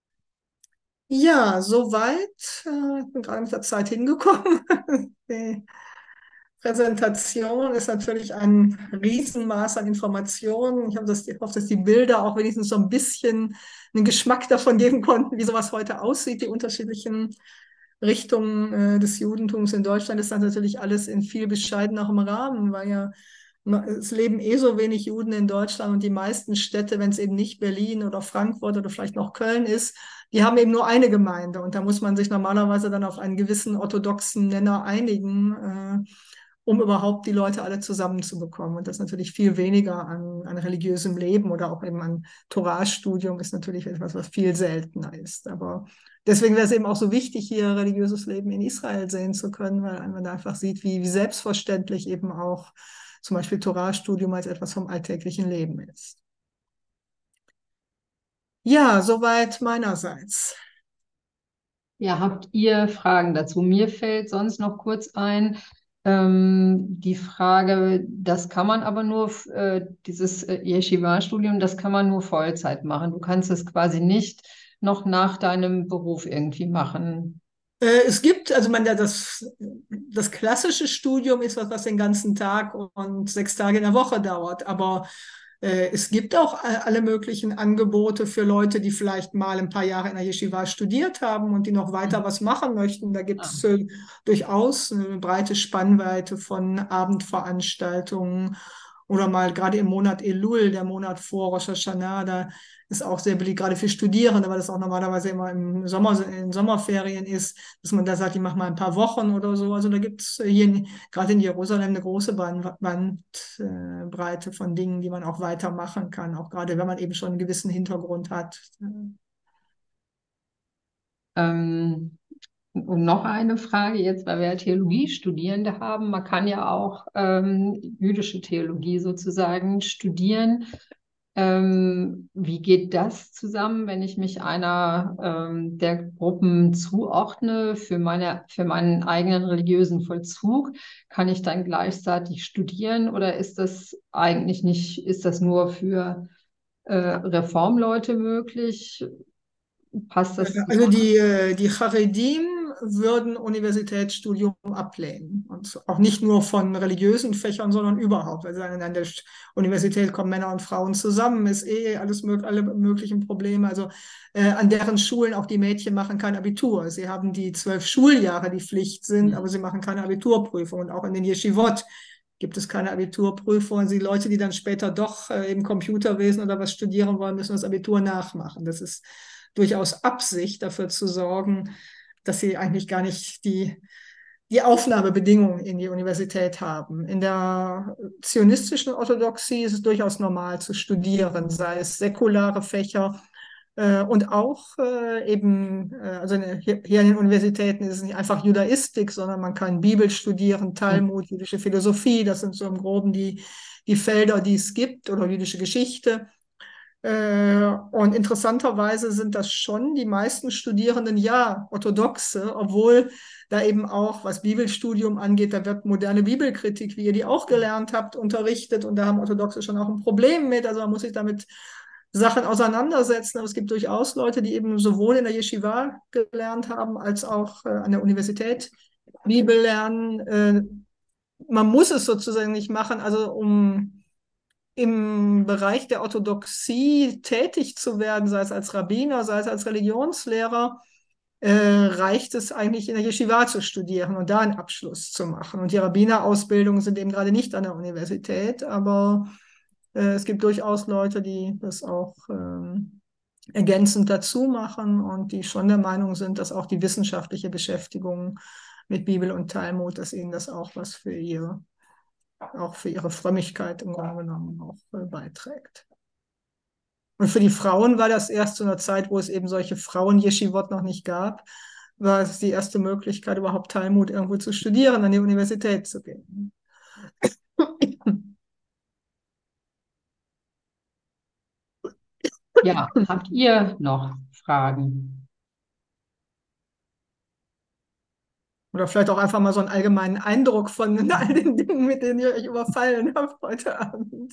Ja, soweit. Ich bin gerade mit der Zeit hingekommen. Die Präsentation ist natürlich ein Riesenmaß an Informationen. Ich hoffe, dass die, hoffe, dass die Bilder auch wenigstens so ein bisschen einen Geschmack davon geben konnten, wie sowas heute aussieht, die unterschiedlichen Richtungen des Judentums in Deutschland. Ist das natürlich alles in viel bescheidenerem Rahmen, weil ja es leben eh so wenig Juden in Deutschland und die meisten Städte, wenn es eben nicht Berlin oder Frankfurt oder vielleicht noch Köln ist, die haben eben nur eine Gemeinde und da muss man sich normalerweise dann auf einen gewissen orthodoxen Nenner einigen, äh, um überhaupt die Leute alle zusammenzubekommen. Und das natürlich viel weniger an, an religiösem Leben oder auch eben an Torahstudium ist natürlich etwas, was viel seltener ist. Aber deswegen wäre es eben auch so wichtig, hier religiöses Leben in Israel sehen zu können, weil man da einfach sieht, wie, wie selbstverständlich eben auch zum Beispiel Torahstudium als etwas vom alltäglichen Leben ist. Ja, soweit meinerseits. Ja, habt ihr Fragen dazu? Mir fällt sonst noch kurz ein, ähm, die Frage, das kann man aber nur, äh, dieses äh, Yeshiva-Studium, das kann man nur Vollzeit machen. Du kannst es quasi nicht noch nach deinem Beruf irgendwie machen. Äh, Es gibt, also man ja das, das klassische Studium ist was, was den ganzen Tag und sechs Tage in der Woche dauert. Aber äh, es gibt auch a- alle möglichen Angebote für Leute, die vielleicht mal ein paar Jahre in der Yeshiva studiert haben und die noch weiter was machen möchten. Da gibt Ah. es äh, durchaus eine breite Spannweite von Abendveranstaltungen oder mal gerade im Monat Elul, der Monat vor Rosh Hashanah, da ist auch sehr beliebt, gerade für Studierende, weil das auch normalerweise immer im Sommer, in Sommerferien ist, dass man da sagt, ich mache mal ein paar Wochen oder so. Also da gibt es hier in, gerade in Jerusalem eine große Band, Bandbreite von Dingen, die man auch weitermachen kann, auch gerade wenn man eben schon einen gewissen Hintergrund hat. Ähm, und noch eine Frage jetzt, weil wir ja Theologiestudierende haben. Man kann ja auch ähm, jüdische Theologie sozusagen studieren. Ähm, wie geht das zusammen, wenn ich mich einer ähm, der Gruppen zuordne für meine, für meinen eigenen religiösen Vollzug? Kann ich dann gleichzeitig studieren oder ist das eigentlich nicht, ist das nur für äh, Reformleute möglich? Passt das Also zusammen? die, äh, die Charedim würden Universitätsstudium ablehnen. Und auch nicht nur von religiösen Fächern, sondern überhaupt. Weil sie sagen, an der Universität kommen Männer und Frauen zusammen, ist eh alles mög alle möglichen Probleme. Also äh, an deren Schulen auch die Mädchen machen kein Abitur. Sie haben die zwölf Schuljahre, die Pflicht sind, aber sie machen keine Abiturprüfung. Und auch in den Yeshivot gibt es keine Abiturprüfung. Die Leute, die dann später doch äh, im Computerwesen oder was studieren wollen, müssen das Abitur nachmachen. Das ist durchaus Absicht, dafür zu sorgen, dass sie eigentlich gar nicht die, die Aufnahmebedingungen in die Universität haben. In der zionistischen Orthodoxie ist es durchaus normal zu studieren, sei es säkulare Fächer äh, und auch äh, eben, äh, also hier, hier an den Universitäten ist es nicht einfach Judaistik, sondern man kann Bibel studieren, Talmud, jüdische Philosophie, das sind so im Groben die, die Felder, die es gibt, oder jüdische Geschichte. Äh, und interessanterweise sind das schon die meisten Studierenden ja Orthodoxe, obwohl da eben auch, was Bibelstudium angeht, da wird moderne Bibelkritik, wie ihr die auch gelernt habt, unterrichtet. Und da haben Orthodoxe schon auch ein Problem mit. Also man muss sich damit Sachen auseinandersetzen. Aber es gibt durchaus Leute, die eben sowohl in der Yeshiva gelernt haben, als auch äh, an der Universität Bibel lernen. Äh, man muss es sozusagen nicht machen, also um im Bereich der Orthodoxie tätig zu werden, sei es als Rabbiner, sei es als Religionslehrer, äh, reicht es eigentlich in der Yeshiva zu studieren und da einen Abschluss zu machen. Und die Rabbinerausbildungen sind eben gerade nicht an der Universität, aber äh, es gibt durchaus Leute, die das auch ähm, ergänzend dazu machen und die schon der Meinung sind, dass auch die wissenschaftliche Beschäftigung mit Bibel und Talmud, dass ihnen das auch was für ihr auch für ihre Frömmigkeit im Grunde genommen auch äh, beiträgt. Und für die Frauen war das erst zu einer Zeit, wo es eben solche Frauen-Yeshivot noch nicht gab, war es die erste Möglichkeit, überhaupt Talmud irgendwo zu studieren, an die Universität zu gehen. Ja, habt ihr noch Fragen? Oder vielleicht auch einfach mal so einen allgemeinen Eindruck von all den Dingen, mit denen ihr euch überfallen habt heute Abend.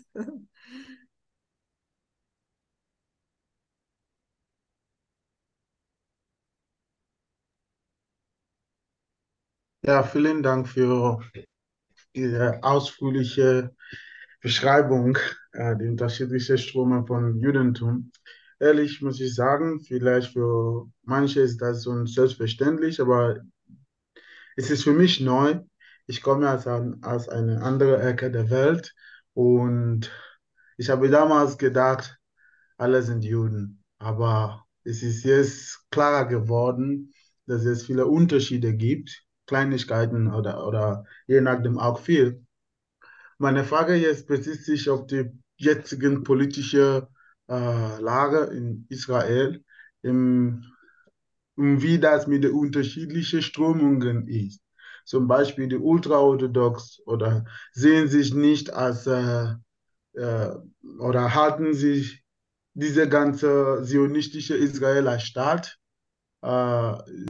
Ja, vielen Dank für diese ausführliche Beschreibung äh, der unterschiedlichen Ströme von Judentum. Ehrlich muss ich sagen, vielleicht für manche ist das so selbstverständlich, aber es ist für mich neu. Ich komme aus, ein, aus einer anderen Ecke der Welt und ich habe damals gedacht, alle sind Juden. Aber es ist jetzt klarer geworden, dass es viele Unterschiede gibt. Kleinigkeiten oder, oder je nachdem auch viel. Meine Frage jetzt bezieht sich auf die jetzigen politische äh, Lage in Israel, im, um wie das mit den unterschiedlichen Strömungen ist. Zum Beispiel die Ultraorthodox oder sehen sich nicht als äh, äh, oder halten sich diese ganze zionistische Israel als Staat äh,